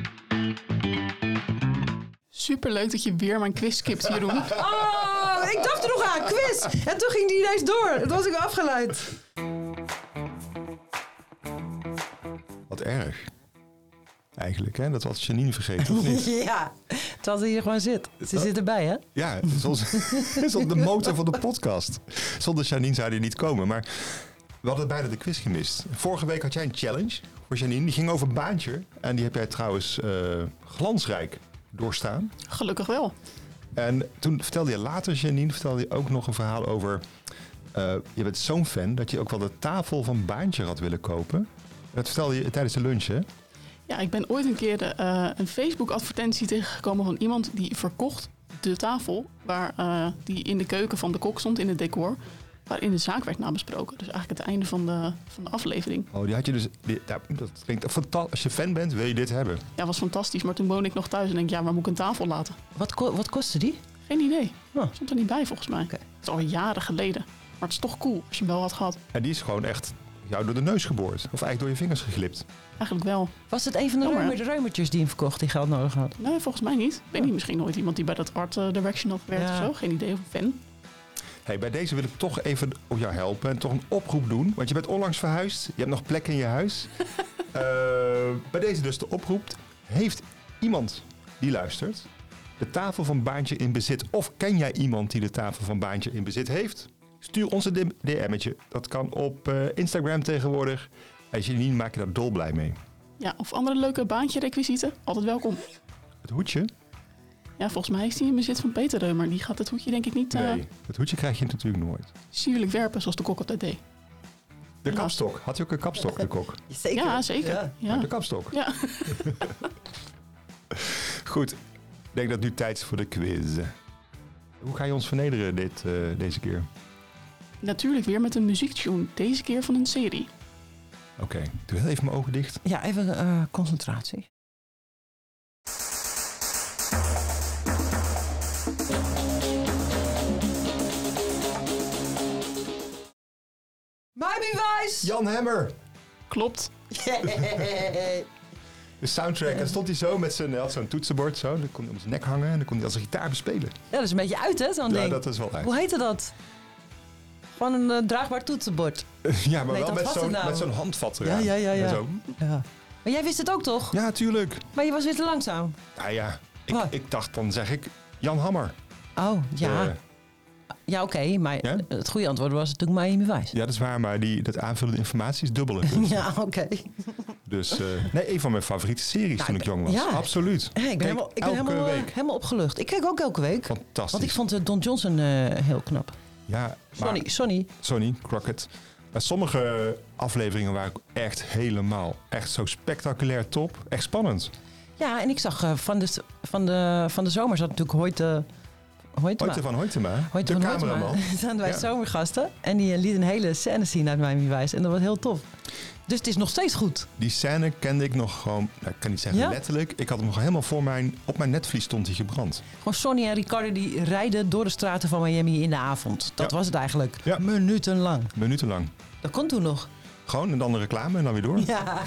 Superleuk dat je weer mijn quiz skipt, Jeroen. Oh, ik dacht er nog aan, quiz. En toen ging die ineens door. Dat was ik weer afgeleid. Wat erg. Eigenlijk, hè? Dat was Janine vergeten, of niet? Ja, terwijl ze hier gewoon zit. Ze zit erbij, hè? Ja, zoals, zoals de motor van de podcast. Zonder Janine zou die niet komen. Maar we hadden bijna de quiz gemist. Vorige week had jij een challenge voor Janine. Die ging over een baantje. En die heb jij trouwens uh, glansrijk doorstaan. Gelukkig wel. En toen vertelde je later, Janine, vertelde je ook nog een verhaal over... Uh, je bent zo'n fan dat je ook wel de tafel van Baantje had willen kopen. Dat vertelde je tijdens de lunch, hè? Ja, ik ben ooit een keer de, uh, een Facebook-advertentie tegengekomen van iemand die verkocht de tafel waar uh, die in de keuken van de kok stond, in het decor, waarin de zaak werd nabesproken. Dus eigenlijk het einde van de, van de aflevering. Oh, die had je dus... Die, ja, dat klinkt fantastisch. Als je fan bent, wil je dit hebben. Ja, was fantastisch. Maar toen woonde ik nog thuis en denk ja, waar moet ik een tafel laten? Wat, ko- wat kostte die? Geen idee. Oh. Stond er niet bij volgens mij. Okay. Het is al jaren geleden. Maar het is toch cool als je hem wel had gehad. En die is gewoon echt jou door de neus geboord. Of eigenlijk door je vingers geglipt. Eigenlijk wel. Was het een van de, Jammer, reumer, de reumertjes die hem verkocht, die geld nodig had? Nee, volgens mij niet. Ik weet niet, misschien nooit iemand die bij dat art uh, direction had gewerkt ja. of zo. Geen idee, of een fan. Hey, bij deze wil ik toch even op jou helpen en toch een oproep doen. Want je bent onlangs verhuisd. Je hebt nog plek in je huis. uh, bij deze dus de oproep. Heeft iemand die luistert de tafel van Baantje in bezit? Of ken jij iemand die de tafel van Baantje in bezit heeft? Stuur ons een D M'tje. Dat kan op uh, Instagram tegenwoordig. En Janine, maak je daar dolblij mee. Ja, of andere leuke Baantje-requisieten. Altijd welkom. Het hoedje? Ja, volgens mij is die in bezit van Peter Reumer. Die gaat het hoedje denk ik niet... Uh, nee, het hoedje krijg je natuurlijk nooit. Sierlijk werpen, zoals de kok altijd deed. De kapstok. Had hij ook een kapstok, de kok? Zeker. Ja, zeker. Ja. Ja. De kapstok. Ja. Goed. Ik denk dat het nu tijd is voor de quiz. Hoe ga je ons vernederen dit, uh, deze keer? Natuurlijk weer met een muziektune. Deze keer van een serie. Oké, okay. Doe heel even mijn ogen dicht. Ja, even uh, concentratie. Miami Vice! Jan Hammer! Klopt. Yeah. De soundtrack. En dan stond hij zo met zijn, hij had zo'n toetsenbord. Zo. Dan kon hij om zijn nek hangen en dan kon hij als een gitaar bespelen. Ja, dat is een beetje uit, hè, zo'n ja, ding. Ja, dat is wel uit. Hoe heette dat? Gewoon een uh, draagbaar toetsenbord. Ja, maar nee, wel met zo'n, nou. met zo'n handvat eraan. Ja, ja, ja. ja. Zo. ja. Maar jij wist het ook, toch? Ja, tuurlijk. Maar je was weer te langzaam. Ja, ja. Ik, ik dacht, dan zeg ik Jan Hammer. Oh, ja. Uh, Ja, oké, okay, maar ja? het goede antwoord was natuurlijk Miami Vice. Ja, dat is waar, maar die, dat aanvullende informatie is dubbele. Ja, oké. Okay. Dus, uh, nee, een van mijn favoriete series nou, toen ik jong was. Ja. Absoluut. Ja, ik ben, helemaal, ik ben helemaal, week. helemaal opgelucht. Ik kijk ook elke week. Fantastisch. Want ik vond uh, Don Johnson uh, heel knap. Ja, Sonny, Sonny. Sonny, Crockett. Maar sommige afleveringen waren echt helemaal, echt zo spectaculair top. Echt spannend. Ja, en ik zag uh, van, de, van, de, van de zomer zat natuurlijk Hoyte... Hoytema. Hoyte van Hoytema, Hoyte de van cameraman. Zaten wij Ja. zomergasten. En die liet een hele scène zien uit Miami Vice. En dat was heel tof. Dus het is nog steeds goed. Die scène kende ik nog gewoon, nou, ik kan niet zeggen Ja? letterlijk. Ik had hem nog helemaal voor mijn, op mijn netvlies stond hij gebrand. Gewoon Sonny en Ricardo die rijden door de straten van Miami in de avond. Dat Ja. was het eigenlijk. Ja. Minutenlang. Minutenlang. Dat kon toen nog. Gewoon en dan een reclame en dan weer door. Ja.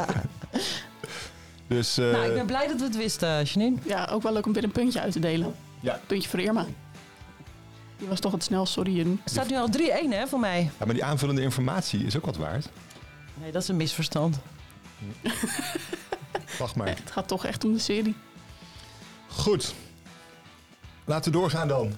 Dus, uh, Nou, ik ben blij dat we het wisten, Janine. Ja, ook wel leuk om weer een puntje uit te delen. Ja. Puntje voor Irma. Die was toch het snelst, sorry Jeroen. Het staat nu al drie-een hè, voor mij. ja, maar die aanvullende informatie is ook wat waard. Nee, dat is een misverstand. Wacht maar. Het gaat toch echt om de serie. Goed. Laten we doorgaan dan.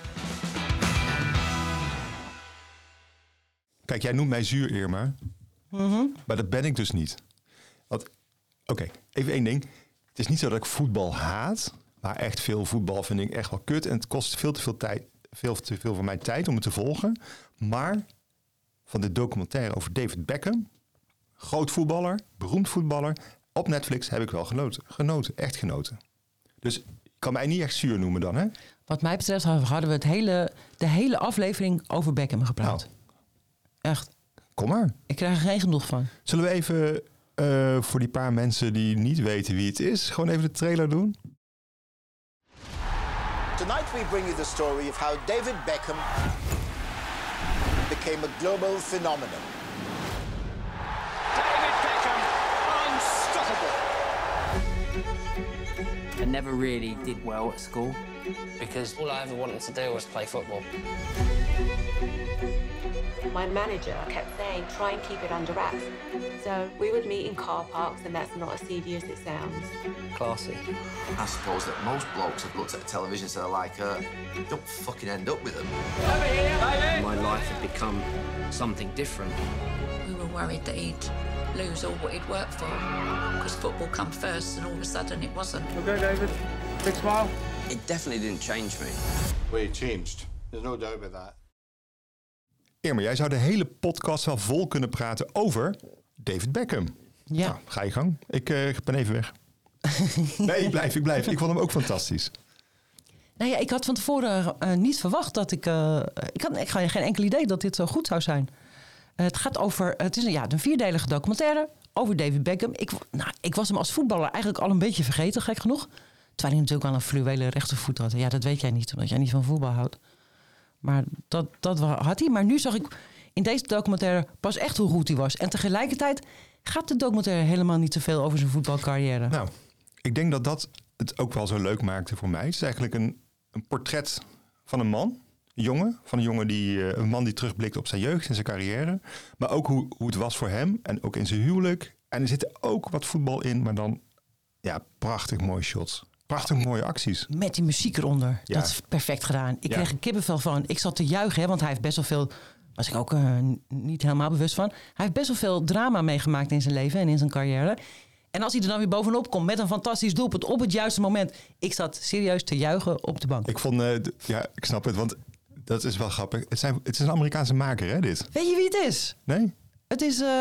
Kijk, jij noemt mij zuur, Irma. Mm-hmm. Maar dat ben ik dus niet. Want, oké, okay, even één ding. Het is niet zo dat ik voetbal haat. Maar echt veel voetbal vind ik echt wel kut. En het kost veel te veel tijd, veel te veel van mijn tijd om het te volgen. Maar van de documentaire over David Beckham, groot voetballer, beroemd voetballer, op Netflix heb ik wel genoten. Genoten, echt genoten. Dus ik kan mij niet echt zuur noemen dan, hè? Wat mij betreft hadden we het hele, de hele aflevering over Beckham gepraat. Nou. Echt. Kom maar. Ik krijg er geen genoeg van. Zullen we even uh, voor die paar mensen die niet weten wie het is, gewoon even de trailer doen? Tonight we bring you the story of how David Beckham became a global phenomenon. David Beckham, unstoppable. I never really did well at school because all I ever wanted to do was play football. My manager kept saying, try and keep it under wraps. So we would meet in car parks, and that's not as seedy as it sounds. Classy. I suppose that most blokes have looked at a television so they're like, uh, don't fucking end up with them. My life had become something different. We were worried that he'd lose all what he'd worked for, because football come first, and all of a sudden it wasn't. Okay, David. Big smile. It definitely didn't change me. Well, it changed. There's no doubt about that. Irma, jij zou de hele podcast wel vol kunnen praten over David Beckham. Ja. Nou, ga je gang. Ik uh, ben even weg. Nee, ik blijf, ik blijf. Ik vond hem ook fantastisch. Nou ja, ik had van tevoren uh, niet verwacht dat ik... Uh, ik had ik had geen enkel idee dat dit zo goed zou zijn. Uh, het gaat over... Het is een, ja, een vierdelige documentaire over David Beckham. Ik, nou, ik was hem als voetballer eigenlijk al een beetje vergeten, gek genoeg. Terwijl hij natuurlijk wel een fluwele rechtervoet had. Ja, dat weet jij niet, omdat jij niet van voetbal houdt. Maar dat, dat had hij. Maar nu zag ik in deze documentaire pas echt hoe goed hij was. En tegelijkertijd gaat de documentaire helemaal niet zoveel over zijn voetbalcarrière. Nou, ik denk dat dat het ook wel zo leuk maakte voor mij. Het is eigenlijk een, een portret van een man. Een jongen. Van een jongen die, een man die terugblikt op zijn jeugd en zijn carrière. Maar ook hoe, hoe het was voor hem. En ook in zijn huwelijk. En er zit ook wat voetbal in. Maar dan, ja, prachtig mooie shots. Prachtig mooie acties. Met die muziek eronder. Ja. Dat is perfect gedaan. Ik Ja. kreeg een kippenvel van. Ik zat te juichen, hè, want hij heeft best wel veel... was ik ook uh, niet helemaal bewust van. Hij heeft best wel veel drama meegemaakt in zijn leven en in zijn carrière. En als hij er dan weer bovenop komt met een fantastisch doelpunt op het juiste moment. Ik zat serieus te juichen op de bank. Ik vond, uh, d- ja, ik snap het, want dat is wel grappig. Het, zijn, het is een Amerikaanse maker, hè, dit? Weet je wie het is? Nee? Het is, uh,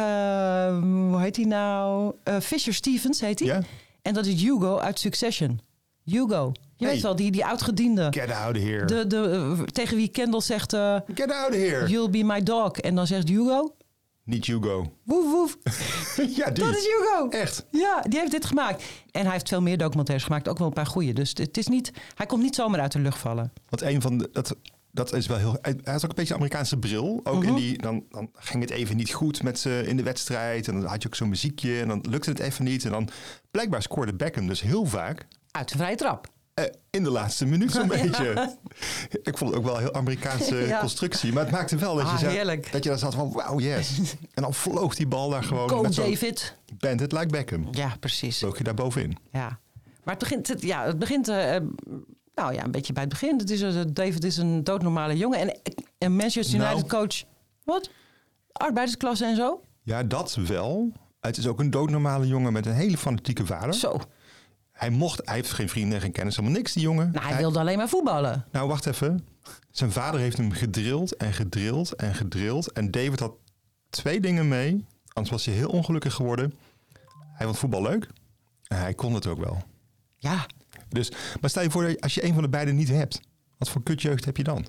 uh, hoe heet hij nou? Uh, Fisher Stevens heet hij. Ja? En dat is Hugo uit Succession. Hugo. Je Hey. weet wel, die, die oudgediende. Get out of here. De, de, uh, tegen wie Kendall zegt... Uh, Get out of here. You'll be my dog. En dan zegt Hugo... Niet Hugo. Woef, woef. Ja, die. Dat is Hugo. Echt? Ja, die heeft dit gemaakt. En hij heeft veel meer documentaires gemaakt. Ook wel een paar goeie. Dus het is niet... Hij komt niet zomaar uit de lucht vallen. Want een van de... Dat, dat is wel heel... Hij had ook een beetje een Amerikaanse bril. Ook Mhm. in die... Dan, dan ging het even niet goed met ze in de wedstrijd. En dan had je ook zo'n muziekje. En dan lukte het even niet. En dan... Blijkbaar scoorde Beckham dus heel vaak... Uit de vrije trap. Uh, in de laatste minuut zo'n Ja. beetje. Ik vond het ook wel een heel Amerikaanse Ja. constructie. Maar het maakte wel dat, Ah, je, zei, heerlijk. dat je dan zat van... Wauw, yes. En dan vloog die bal daar gewoon... Go met zo'n David. Bend it like Beckham. Ja, precies. Vloog je daar bovenin. Ja. Maar het begint... Het, ja, het begint... Uh, nou ja, een beetje bij het begin. Het is, uh, David is een doodnormale jongen. En een Manchester United Nou. coach... Wat? Arbeidersklasse en zo? Ja, dat wel. Het is ook een doodnormale jongen met een hele fanatieke vader. Zo. Hij mocht, hij heeft geen vrienden, geen kennis, helemaal niks, die jongen. Nou, hij wilde alleen maar voetballen. Nou, wacht even. Zijn vader heeft hem gedrild en gedrild en gedrild. En David had twee dingen mee. Anders was hij heel ongelukkig geworden. Hij vond voetbal leuk. En hij kon het ook wel. Ja. Dus, maar stel je voor, dat als je een van de beiden niet hebt, wat voor kutjeugd heb je dan?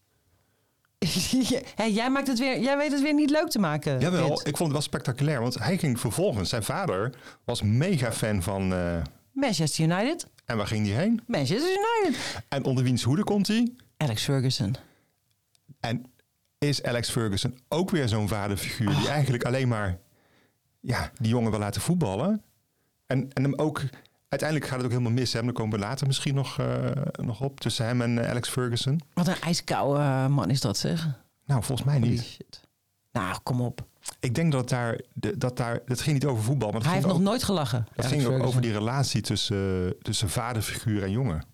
Hey, jij, maakt het weer, jij weet het weer niet leuk te maken. Jawel, Pitt. ik vond het wel spectaculair. Want hij ging vervolgens, zijn vader was mega fan van... Uh, Manchester United. En waar ging hij heen? Manchester United. En onder wiens hoede komt hij? Alex Ferguson. En is Alex Ferguson ook weer zo'n vaderfiguur... Oh. die eigenlijk alleen maar ja, die jongen wil laten voetballen. En, en hem ook... Uiteindelijk gaat het ook helemaal mis. Hè? Daar komen we later misschien nog, uh, nog op. Tussen hem en uh, Alex Ferguson. Wat een ijskoude uh, man is dat, zeg. Nou, volgens mij niet. Shit. Nou, kom op. Ik denk dat daar... De, dat daar dat ging niet over voetbal. Maar Hij heeft ook, nog nooit gelachen. Dat ging ook over die relatie tussen, uh, tussen vaderfiguur en jongen.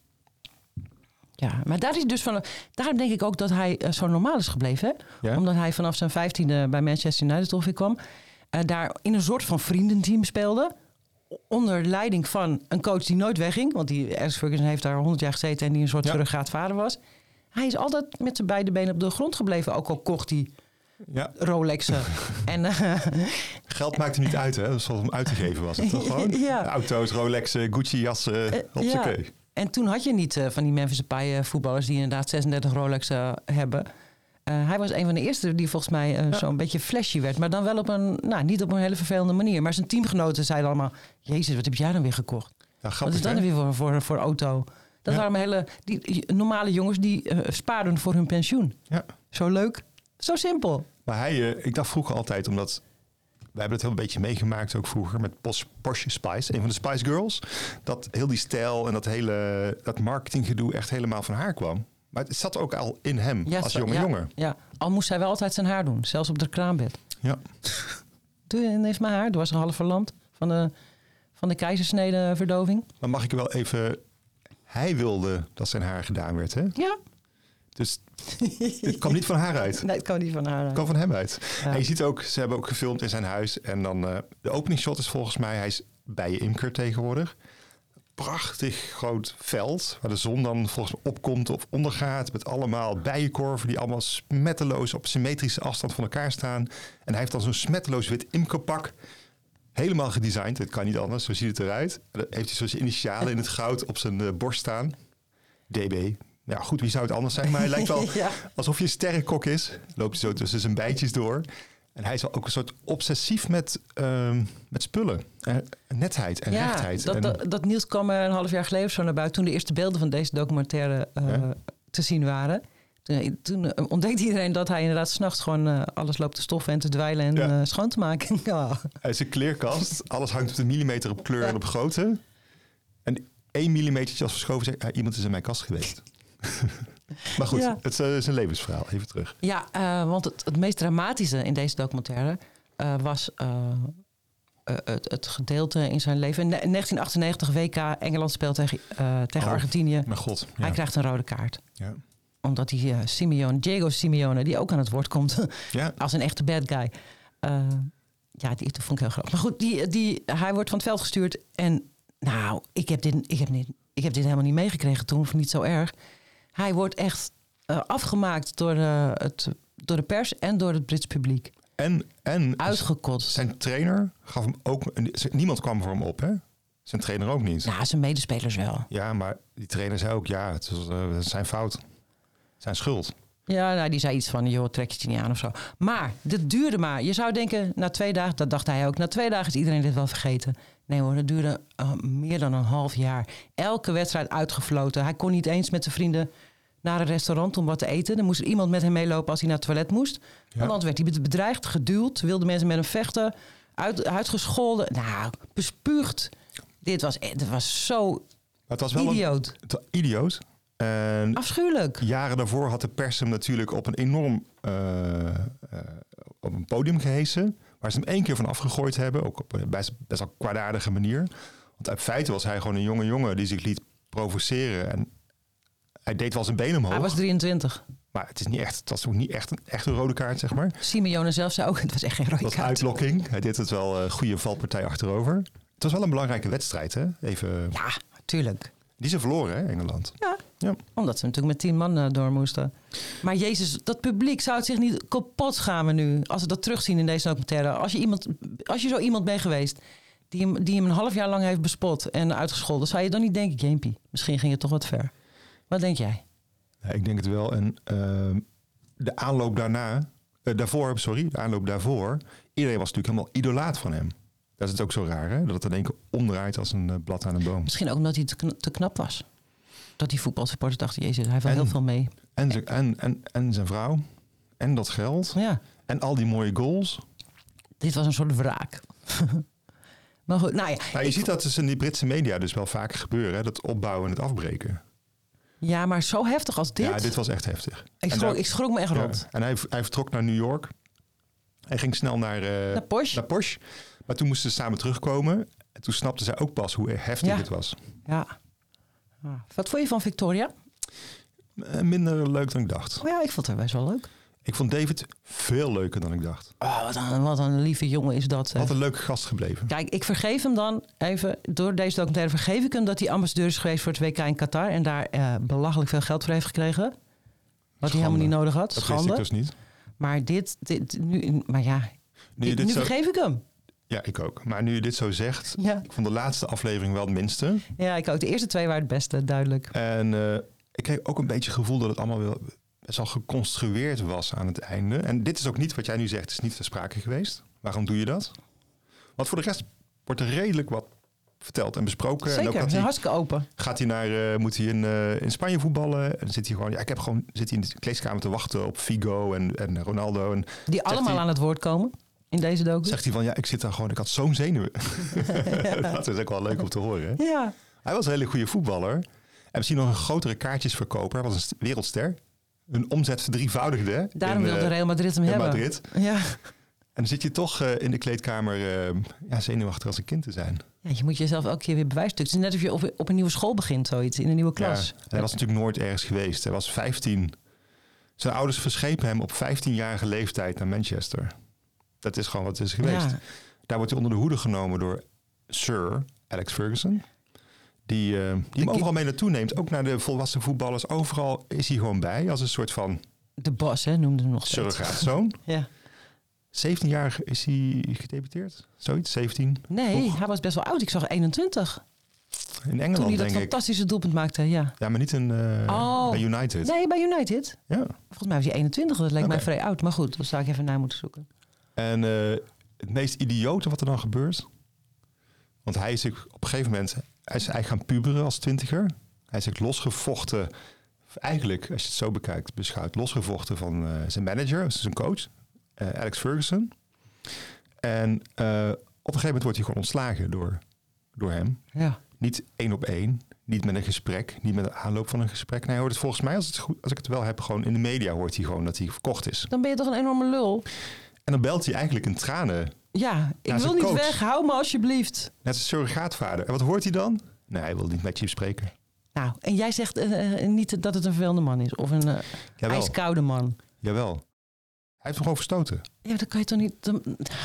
Ja, maar daar is dus van. Daarom denk ik ook dat hij uh, zo normaal is gebleven. Hè? Ja? Omdat hij vanaf zijn vijftiende bij Manchester United ongeveer kwam. Uh, daar in een soort van vriendenteam speelde. Onder leiding van een coach die nooit wegging. Want die Alex Ferguson heeft daar honderd jaar gezeten en die een soort ja. surrogaatvader was. Hij is altijd met zijn beide benen op de grond gebleven. Ook al kocht hij ja. Rolexen. en, uh, Geld maakt hem niet uit, hè? Dat was om uit te geven, was het toch gewoon? Ja. Auto's, Rolexen, Gucci-jassen, uh, op z'n keu. En toen had je niet uh, van die Memphis Depay voetballers die inderdaad zesendertig Rolexen uh, hebben. Uh, hij was een van de eerste die volgens mij uh, ja. zo'n beetje flashy werd. Maar dan wel op een, nou niet op een hele vervelende manier. Maar zijn teamgenoten zeiden allemaal... Jezus, wat heb jij dan weer gekocht? Ja, grappig, wat is dat dan weer voor, voor, voor auto? Dat ja. waren hele die, normale jongens die uh, spaarden voor hun pensioen. Ja. Zo leuk. Zo simpel. Maar hij, uh, ik dacht vroeger altijd, omdat... We hebben het heel een beetje meegemaakt ook vroeger met Porsche Spice, een van de Spice Girls. Dat heel die stijl en dat hele dat marketinggedoe echt helemaal van haar kwam. Maar het zat ook al in hem ja, als jonge ja, jongen. Ja, al moest zij wel altijd zijn haar doen, zelfs op de kraambed. Ja. Doe je ineens mijn haar? Toen was ze half verlamd van de, van de keizersnede verdoving. Maar mag ik wel even... Hij wilde dat zijn haar gedaan werd, hè? Ja. Dus het kwam niet van haar uit. Nee, het kwam niet van haar uit. Het kwam van hem uit. Ja. En je ziet ook, ze hebben ook gefilmd in zijn huis. En dan uh, de opening shot is volgens mij, hij is bij je imker tegenwoordig. Prachtig groot veld, waar de zon dan volgens mij opkomt of ondergaat. Met allemaal bijenkorven die allemaal smetteloos op symmetrische afstand van elkaar staan. En hij heeft dan zo'n smetteloos wit imkerpak. Helemaal gedesigned, het kan niet anders, zo ziet het eruit. En dan heeft hij zo zijn initialen in het goud op zijn uh, borst staan. D B. Ja, goed, wie zou het anders zijn? Maar hij lijkt wel ja. alsof hij een sterrenkok is. Loopt hij zo tussen zijn bijtjes door. En hij is ook een soort obsessief met, uh, met spullen. En netheid en ja, rechtheid. Dat, en... dat, dat nieuws kwam een half jaar geleden zo naar buiten. Toen de eerste beelden van deze documentaire uh, ja. te zien waren. Toen, toen ontdekte iedereen dat hij inderdaad 's nachts gewoon uh, alles loopt te stoffen en te dweilen en ja. uh, schoon te maken. ja. Hij is een kleerkast. Alles hangt op de millimeter op kleur ja. en op grootte. En één millimetertje als verschoven zegt, ah, iemand is in mijn kast geweest. Maar goed, ja. het is een levensverhaal. Even terug. Ja, uh, want het, het meest dramatische in deze documentaire uh, was uh, uh, het, het gedeelte in zijn leven. In negentien achtennegentig W K, Engeland speelt tegen, uh, tegen oh, Argentinië. Mijn god. Ja. Hij krijgt een rode kaart. Ja. Omdat die uh, Simeone, Diego Simeone, die ook aan het woord komt ja. als een echte bad guy. Uh, ja, die vond ik heel grappig. Maar goed, die, die, hij wordt van het veld gestuurd. En nou, ik heb dit, ik heb dit, ik heb dit helemaal niet meegekregen toen, of niet zo erg. Hij wordt echt uh, afgemaakt door, uh, het, door de pers en door het Brits publiek. En, en uitgekotst. Zijn trainer gaf hem ook... Niemand kwam voor hem op, hè? Zijn trainer ook niet. Nou, zijn medespelers wel. Ja, maar die trainer zei ook... Ja, het is uh, zijn fout. Zijn schuld. Ja, nou, die zei iets van... joh, trek je het niet aan of zo. Maar dit duurde maar. Je zou denken, na twee dagen... Dat dacht hij ook. Na twee dagen is iedereen dit wel vergeten. Nee hoor, dat duurde uh, meer dan een half jaar. Elke wedstrijd uitgefloten. Hij kon niet eens met zijn vrienden naar een restaurant om wat te eten. Dan moest er iemand met hem meelopen als hij naar het toilet moest. Ja. Want anders werd hij bedreigd, geduwd. Wilden mensen met hem vechten. Uit, uitgescholden. Nou, bespuugd. Dit was, dit was zo het was wel idioot. Een, idioot. En afschuwelijk. Jaren daarvoor had de pers hem natuurlijk op een enorm uh, uh, op een podium gehesen. Waar ze hem één keer van afgegooid hebben. Ook op een best, best wel kwaadaardige manier. Want uit feite was hij gewoon een jonge jongen die zich liet provoceren. En hij deed wel zijn benen omhoog. Hij was drieëntwintig. Maar het is niet echt, het was ook niet echt een, echt een rode kaart, zeg maar. Simeone zelf zei ook, het was echt geen rode kaart. Dat was uitlokking. Hij deed het wel een goede valpartij achterover. Het was wel een belangrijke wedstrijd, hè? Even... Ja, tuurlijk. Die ze verloren, hè, Engeland. Ja, ja, omdat ze natuurlijk met tien man uh, door moesten. Maar Jezus, dat publiek zou het zich niet kapot schamen nu... als ze dat terugzien in deze documentaire. Als je, iemand, als je zo iemand bent geweest die hem, die hem een half jaar lang heeft bespot en uitgescholden, zou je dan niet denken, Jeempie, misschien ging het toch wat ver. Wat denk jij? Ja, ik denk het wel. En uh, de aanloop daarna, uh, daarvoor, sorry, de aanloop daarvoor, iedereen was natuurlijk helemaal idolaat van hem. Dat is het ook zo raar, hè? Dat het in één keer omdraait als een uh, blad aan een boom. Misschien ook omdat hij te, kn- te knap was. Dat die voetbalsupporters dachten, jezus, hij heeft wel en, heel veel mee. En, zijn, en, en, en zijn vrouw. En dat geld. Ja. En al die mooie goals. Dit was een soort wraak. Maar goed, nou ja. Nou, je ik, ziet dat dus in die Britse media dus wel vaker gebeuren. Hè? Dat opbouwen en het afbreken. Ja, maar zo heftig als dit. Ja, dit was echt heftig. Ik schrok, daar, ik schrok me echt ja, rot. En hij, hij vertrok naar New York. Hij ging snel naar, uh, naar, Porsche. naar Porsche. Maar toen moesten ze samen terugkomen. En toen snapte zij ook pas hoe heftig ja. het was. Ja. Ah. Wat vond je van Victoria? Uh, minder leuk dan ik dacht. Oh ja, ik vond haar best wel leuk. Ik vond David veel leuker dan ik dacht. Oh, wat een, wat een lieve jongen is dat. Zeg. Wat een leuke gast gebleven. Kijk, ik vergeef hem dan even, door deze documentaire vergeef ik hem dat hij ambassadeur is geweest voor het W K in Qatar en daar uh, belachelijk veel geld voor heeft gekregen. Wat Schande. hij helemaal niet nodig had. Dat Schande. wist ik dus niet. Maar dit, dit nu, maar ja, nu, dit, dit nu zo, vergeef ik hem. Ja, ik ook. Maar nu je dit zo zegt, ja. ik vond de laatste aflevering wel het minste. Ja, ik ook. De eerste twee waren het beste, duidelijk. En uh, ik kreeg ook een beetje het gevoel dat het allemaal wel best wel geconstrueerd was aan het einde. En dit is ook niet wat jij nu zegt, is niet ter sprake geweest. Waarom doe je dat? Want voor de rest wordt er redelijk wat verteld en besproken. Zeker, en ook hij, hartstikke open. Gaat hij naar, uh, moet hij in, uh, in Spanje voetballen? En dan zit hij gewoon, ja, ik heb gewoon, zit hij in de kleedkamer te wachten op Figo en, en Ronaldo. En die allemaal hij, aan het woord komen in deze docu. Zegt hij van, ja, ik zit daar gewoon, ik had zo'n zenuwen. Ja. Dat is ook wel leuk om te horen. Hè? Ja. Hij was een hele goede voetballer. En misschien nog een grotere kaartjesverkoper. Hij was een wereldster. Een omzet verdrievoudigde. Daarom in, wilde uh, Real Madrid hem hebben. Madrid. Ja. En dan zit je toch uh, in de kleedkamer uh, ja, zenuwachtig als een kind te zijn. Ja, je moet jezelf elke keer weer bewijzen. Het is net of je op, op een nieuwe school begint, zoiets, in een nieuwe klas. Ja, hij was natuurlijk nooit ergens geweest. Hij was vijftien. Zijn ouders verschepen hem op vijftienjarige leeftijd naar Manchester. Dat is gewoon wat het is geweest. Ja. Daar wordt hij onder de hoede genomen door Sir Alex Ferguson. Die, uh, die hem overal mee naartoe neemt. Ook naar de volwassen voetballers. Overal is hij gewoon bij. Als een soort van... De boss, hè, noemde hem nog steeds. Surrogaatzoon. Ja. zeventienjarig is hij gedebuteerd? Zoiets? zeventien? Nee, Toch? hij was best wel oud. Ik zag eenentwintig. In Engeland, Toen hij dat denk ik. fantastische doelpunt maakte, ja. Ja, maar niet in, uh, oh. bij United. Nee, bij United. Ja. Volgens mij was hij eenentwintig. Dat leek okay. mij vrij oud. Maar goed, dat zou ik even naar moeten zoeken. En uh, het meest idiote wat er dan gebeurt... Want hij is op een gegeven moment... Hij is eigenlijk gaan puberen als twintiger. Hij is losgevochten... Eigenlijk, als je het zo bekijkt, beschouwt... losgevochten van uh, zijn manager, dus zijn coach... Uh, Alex Ferguson. En uh, op een gegeven moment wordt hij gewoon ontslagen door, door hem. Ja. Niet één op één. Niet met een gesprek. Niet met de aanloop van een gesprek. Nee, hij hoort het volgens mij, als, het goed, als ik het wel heb... gewoon in de media hoort hij gewoon dat hij verkocht is. Dan ben je toch een enorme lul? En dan belt hij eigenlijk in tranen... Ja, ik wil niet coach. weg. Hou me alsjeblieft. Net als surrogaatvader. En wat hoort hij dan? Nee, hij wil niet met je spreken. Nou, en jij zegt uh, niet dat het een vervelende man is. Of een uh, ijskoude man. Jawel. Hij heeft hem gewoon verstoten. Ja, dat kan je toch niet... Dan...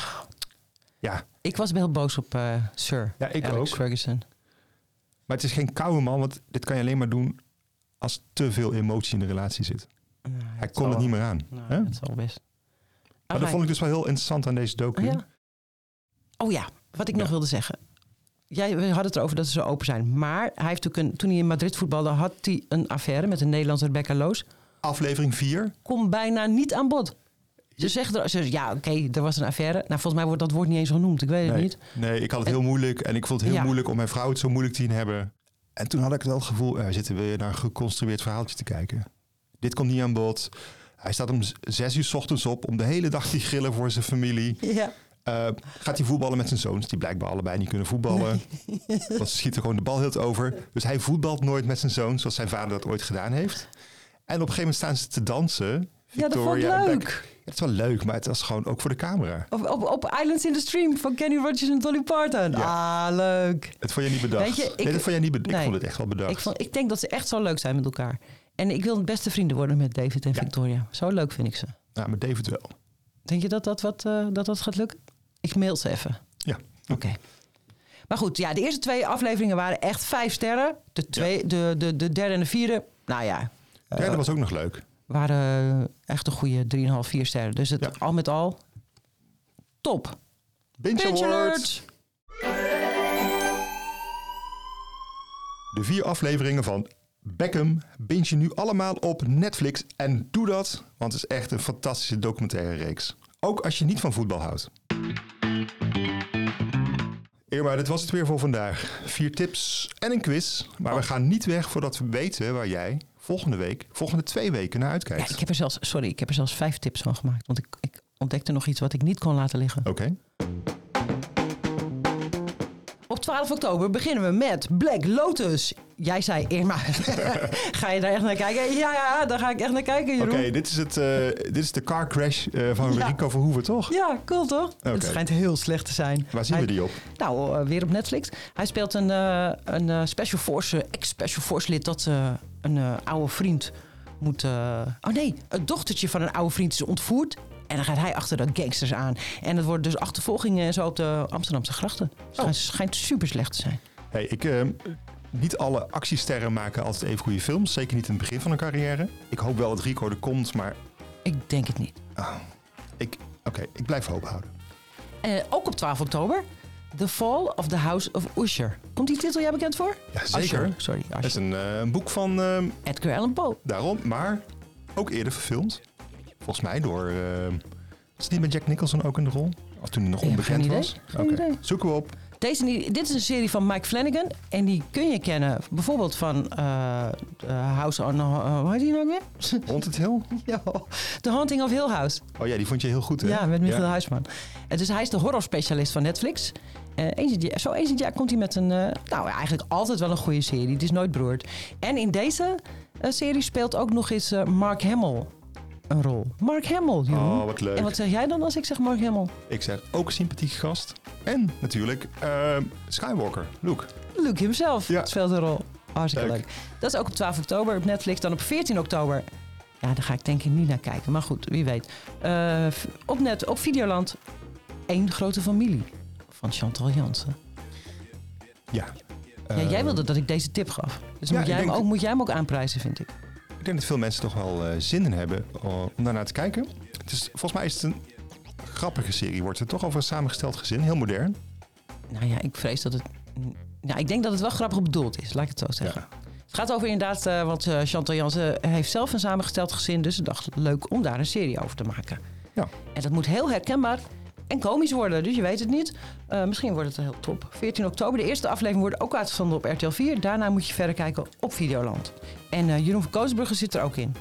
Ja. Ik was heel boos op uh, Sir ja, ik Alex ook. Ferguson. Maar het is geen koude man, want dit kan je alleen maar doen... als te veel emotie in de relatie zit. Nou, hij kon het niet meer aan. Nou, hè? dat zal best. Maar dat vond ik dus wel heel interessant aan deze docu. Oh ja, oh ja wat ik ja. nog wilde zeggen. Jij, we hadden het erover dat ze zo open zijn. Maar hij heeft ook een, toen hij in Madrid voetbalde... had hij een affaire met een Nederlandse Rebecca Loos. Aflevering vier. Kom bijna niet aan bod. Ze zeggen er, ze, ja, oké, okay, er was een affaire. Nou, volgens mij wordt dat woord niet eens genoemd. Ik weet nee, het niet. Nee, ik had het heel en, moeilijk. En ik vond het heel ja. moeilijk om mijn vrouw het zo moeilijk te zien hebben. En toen had ik wel het gevoel... Uh, zitten we naar een geconstrueerd verhaaltje te kijken. Dit komt niet aan bod... Hij staat om zes uur 's ochtends op om de hele dag te grillen voor zijn familie. Ja. Uh, gaat hij voetballen met zijn zoons, die blijkbaar allebei niet kunnen voetballen. Nee. Want ze schieten gewoon de bal heel over. Dus hij voetbalt nooit met zijn zoons, zoals zijn vader dat ooit gedaan heeft. En op een gegeven moment staan ze te dansen. Victoria, ja, dat vond ik leuk. Beck. Ja, het is wel leuk, maar het was gewoon ook voor de camera. Op, op, op Islands in the Stream van Kenny Rogers en Dolly Parton. Ja. Ah, leuk. Het vond je niet bedacht. Weet je, ik, nee, dat vond je niet bedacht. Nee, ik vond het echt wel bedacht. Ik, vond, ik denk dat ze echt zo leuk zijn met elkaar. En ik wil beste vrienden worden met David en ja. Victoria. Zo leuk vind ik ze. Ja, met David wel. Denk je dat dat, wat, uh, dat, dat gaat lukken? Ik mail ze even. Ja. Oké. Okay. Maar goed, ja, de eerste twee afleveringen waren echt vijf sterren. De, twee, ja. de, de, de derde en de vierde, nou ja. De derde uh, was ook nog leuk. Waren uh, echt een goede drie komma vijf, vier sterren. Dus het, ja. al met al, top. Binge Awards. De vier afleveringen van Beckham binge je nu allemaal op Netflix. En doe dat, want het is echt een fantastische documentaire reeks. Ook als je niet van voetbal houdt. Irma, dit was het weer voor vandaag. Vier tips en een quiz. Maar we gaan niet weg voordat we weten waar jij volgende week, volgende twee weken naar uitkijkt. Ja, ik heb er zelfs, sorry, ik heb er zelfs vijf tips van gemaakt. Want ik, ik ontdekte nog iets wat ik niet kon laten liggen. Oké. Okay. Op twaalf oktober beginnen we met Black Lotus. Jij zei, Irma, ga je daar echt naar kijken? Ja, ja, daar ga ik echt naar kijken, Jeroen. Oké, okay, dit is het, uh, dit is de car crash uh, van ja. Rico Verhoeven, toch? Ja, cool toch? Okay. Het schijnt heel slecht te zijn. Waar zien Hij, we die op? Nou, uh, weer op Netflix. Hij speelt een, uh, een uh, Special Force, uh, ex-Special Force lid dat uh, een uh, oude vriend moet... Uh, oh nee, het dochtertje van een oude vriend is ontvoerd. En dan gaat hij achter de gangsters aan. En het wordt dus achtervolgingen en zo op de Amsterdamse grachten. Het oh. schijnt super slecht te zijn. Hey, ik, uh, niet alle actiesterren maken altijd even goede films. Zeker niet in het begin van hun carrière. Ik hoop wel dat Rico er komt, maar... Ik denk het niet. Oh, ik, Oké, okay, ik blijf hoop houden. Uh, ook op twaalf oktober. The Fall of the House of Usher. Komt die titel jij bekend voor? Ja, zeker. Usher. Sorry, Usher. Dat is een, uh, een boek van... Uh, Edgar Allan Poe. Daarom, maar ook eerder verfilmd. Volgens mij door... Uh, was het niet met Jack Nicholson ook in de rol? Of toen hij nog onbekend was? Oké, okay. Zoeken we op. Deze, dit is een serie van Mike Flanagan. En die kun je kennen bijvoorbeeld van uh, House on... Uh, hoe heet die nou weer? Haunted Hill? Ja, The Haunting of Hill House. Oh ja, die vond je heel goed, hè? Ja, met Michiel ja. Huisman. En dus hij is de horrorspecialist van Netflix. Uh, eens het jaar, zo eens het jaar komt hij met een... Uh, nou, eigenlijk altijd wel een goede serie. Het is nooit beroerd. En in deze uh, serie speelt ook nog eens uh, Mark Hamill een rol. Mark Hamill, Jeroen. Oh, wat leuk. En wat zeg jij dan als ik zeg Mark Hamill? Ik zeg ook sympathieke gast. En natuurlijk uh, Skywalker, Luke. Luke himself ja. speelt een rol. Hartstikke leuk. leuk. Dat is ook op twaalf oktober op Netflix. Dan op veertien oktober. Ja, daar ga ik denk ik niet naar kijken. Maar goed, wie weet. Uh, op, net, op Videoland. Eén grote familie. Van Chantal Jansen. Ja. Uh, ja. Jij wilde dat ik deze tip gaf. Dus ja, moet, jij hem ook, moet jij hem ook aanprijzen, vind ik. Ik denk dat veel mensen toch wel uh, zin in hebben uh, om daarnaar te kijken. Het is, volgens mij is het een grappige serie. Wordt het toch over een samengesteld gezin. Heel modern. Nou ja, ik vrees dat het... Nou, ik denk dat het wel grappig bedoeld is. Laat ik het zo zeggen. Ja. Het gaat over inderdaad... Uh, want uh, Chantal Jansen heeft zelf een samengesteld gezin. Dus ze dacht, leuk om daar een serie over te maken. Ja. En dat moet heel herkenbaar en komisch worden. Dus je weet het niet. Uh, misschien wordt het heel top. veertien oktober. De eerste aflevering wordt ook uitgezonden op R T L vier. Daarna moet je verder kijken op Videoland. En uh, Jeroen van Koosbrugge zit er ook in.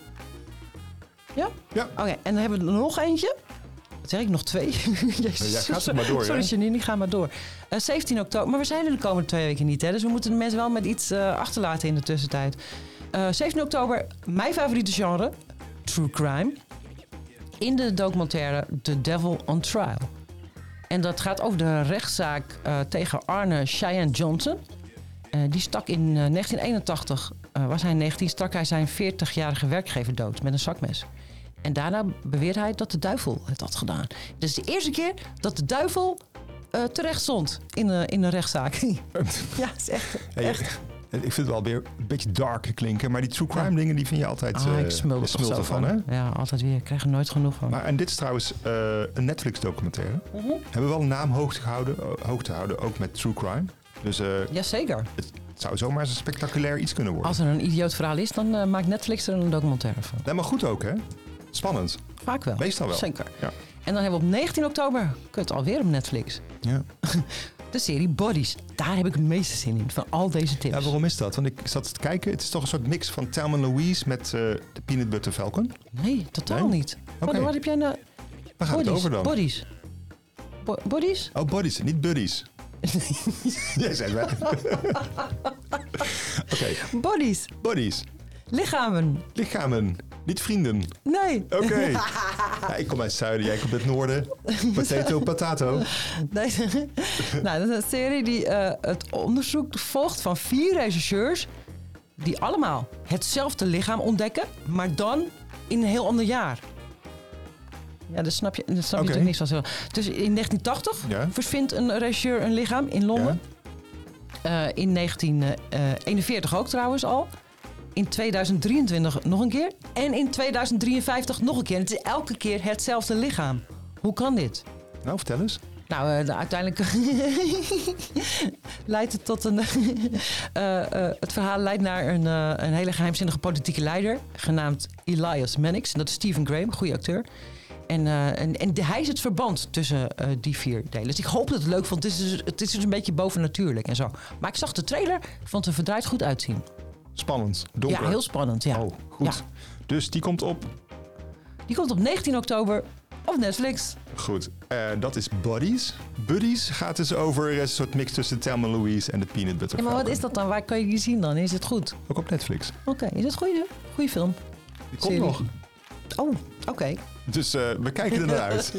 Ja? Ja. Oké, okay, en dan hebben we er nog eentje. Wat zeg ik? Nog twee? Jezus, ja, gaat er maar door. Sorry, Janine, ga maar door. Uh, zeventien oktober. Maar we zijn er de komende twee weken niet. Hè? Dus we moeten de mensen wel met iets uh, achterlaten in de tussentijd. Uh, zeventien oktober, mijn favoriete genre. True crime. In de documentaire The Devil on Trial. En dat gaat over de rechtszaak uh, tegen Arne Cheyenne Johnson. Uh, die stak in uh, negentien eenentachtig, uh, was hij negentien, stak hij zijn veertigjarige werkgever dood met een zakmes. En daarna beweert hij dat de duivel het had gedaan. Dit is de eerste keer dat de duivel uh, terecht stond in, uh, in een rechtszaak. Ja, het is echt... echt. Ik vind het wel weer een beetje dark klinken. Maar die true crime ja. dingen, die vind je altijd... Ah, ik smul er smult ervan, hè? Ja, altijd weer. Ik krijg er nooit genoeg van. Maar, en dit is trouwens uh, een Netflix-documentaire. Uh-huh. Hebben we wel een naam hoog te houden, hoog te houden, ook met true crime. Dus, uh, Jazeker. Het, het zou zomaar eens een spectaculair iets kunnen worden. Als er een idioot verhaal is, dan uh, maakt Netflix er een documentaire van. Nee, maar goed ook, hè? Spannend. Vaak wel. Meestal wel. Zeker. Ja. En dan hebben we op negentien oktober, kut, alweer op Netflix. Ja. De serie Bodies. Daar heb ik het meeste zin in, van al deze tips. Ja, waarom is dat? Want ik zat te kijken. Het is toch een soort mix van Thelma en Louise met uh, de Peanut Butter Falcon? Nee, totaal nee? niet. Okay. Wat, wat heb jij nou? Waar gaat Bodies. het over dan? Bodies. Bo- bodies? Oh, Bodies, niet Buddies. Jij zei wel. Oké. Okay. Bodies. Bodies. Lichamen. Lichamen. Niet vrienden. Nee. Oké. Okay. Ja, ik kom uit het zuiden, jij komt uit het noorden. Potato, patato. Nee. Nou, dat is een serie die uh, het onderzoek volgt van vier rechercheurs die allemaal hetzelfde lichaam ontdekken, maar dan in een heel ander jaar. Ja, dat snap je, dat snap okay. je natuurlijk niks van. Dus in negentien tachtig ja. versvindt een rechercheur een lichaam in Londen. Ja. Uh, in negentien eenenveertig ook trouwens al. In tweeduizend drieëntwintig nog een keer. En in tweeduizend drieënvijftig nog een keer. En het is elke keer hetzelfde lichaam. Hoe kan dit? Nou, vertel eens. Nou, uh, uiteindelijk... leidt het tot een... uh, uh, het verhaal leidt naar een, uh, een hele geheimzinnige politieke leider... genaamd Elias Mannix. En dat is Stephen Graham, goede acteur. En, uh, en, en de, hij is het verband tussen uh, die vier delen. Dus ik hoop dat het leuk vond. Het is, dus, het is dus een beetje bovennatuurlijk en zo. Maar ik zag de trailer, vond er verdraaid goed uitzien. Spannend, donker. Ja, heel spannend, ja. Oh, goed. Ja. Dus die komt op... Die komt op negentien oktober op Netflix. Goed, uh, dat is Buddies. Buddies gaat dus over een soort mix tussen Thelma en Louise en de Peanut Butter Ja, maar wat Falcon. is dat dan? Waar kan je die zien dan? Is het goed? Ook op Netflix. Oké, okay. Is het goede? Goede film? Die komt Serie. nog. Oh, oké. Okay. Dus uh, we kijken er naar uit.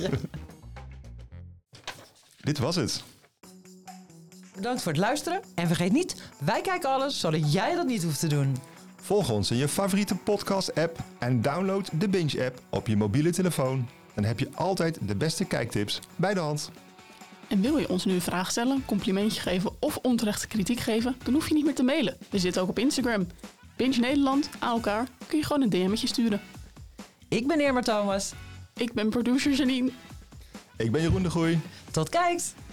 Dit was het. Bedankt voor het luisteren. En vergeet niet, wij kijken alles zodat jij dat niet hoeft te doen. Volg ons in je favoriete podcast-app en download de Binge-app op je mobiele telefoon. Dan heb je altijd de beste kijktips bij de hand. En wil je ons nu een vraag stellen, complimentje geven of onterechte kritiek geven, dan hoef je niet meer te mailen. We zitten ook op Instagram. Binge Nederland, aan elkaar, kun je gewoon een D M'tje sturen. Ik ben Irma Thomas. Ik ben producer Janine. Ik ben Jeroen de Groei. Tot kijks!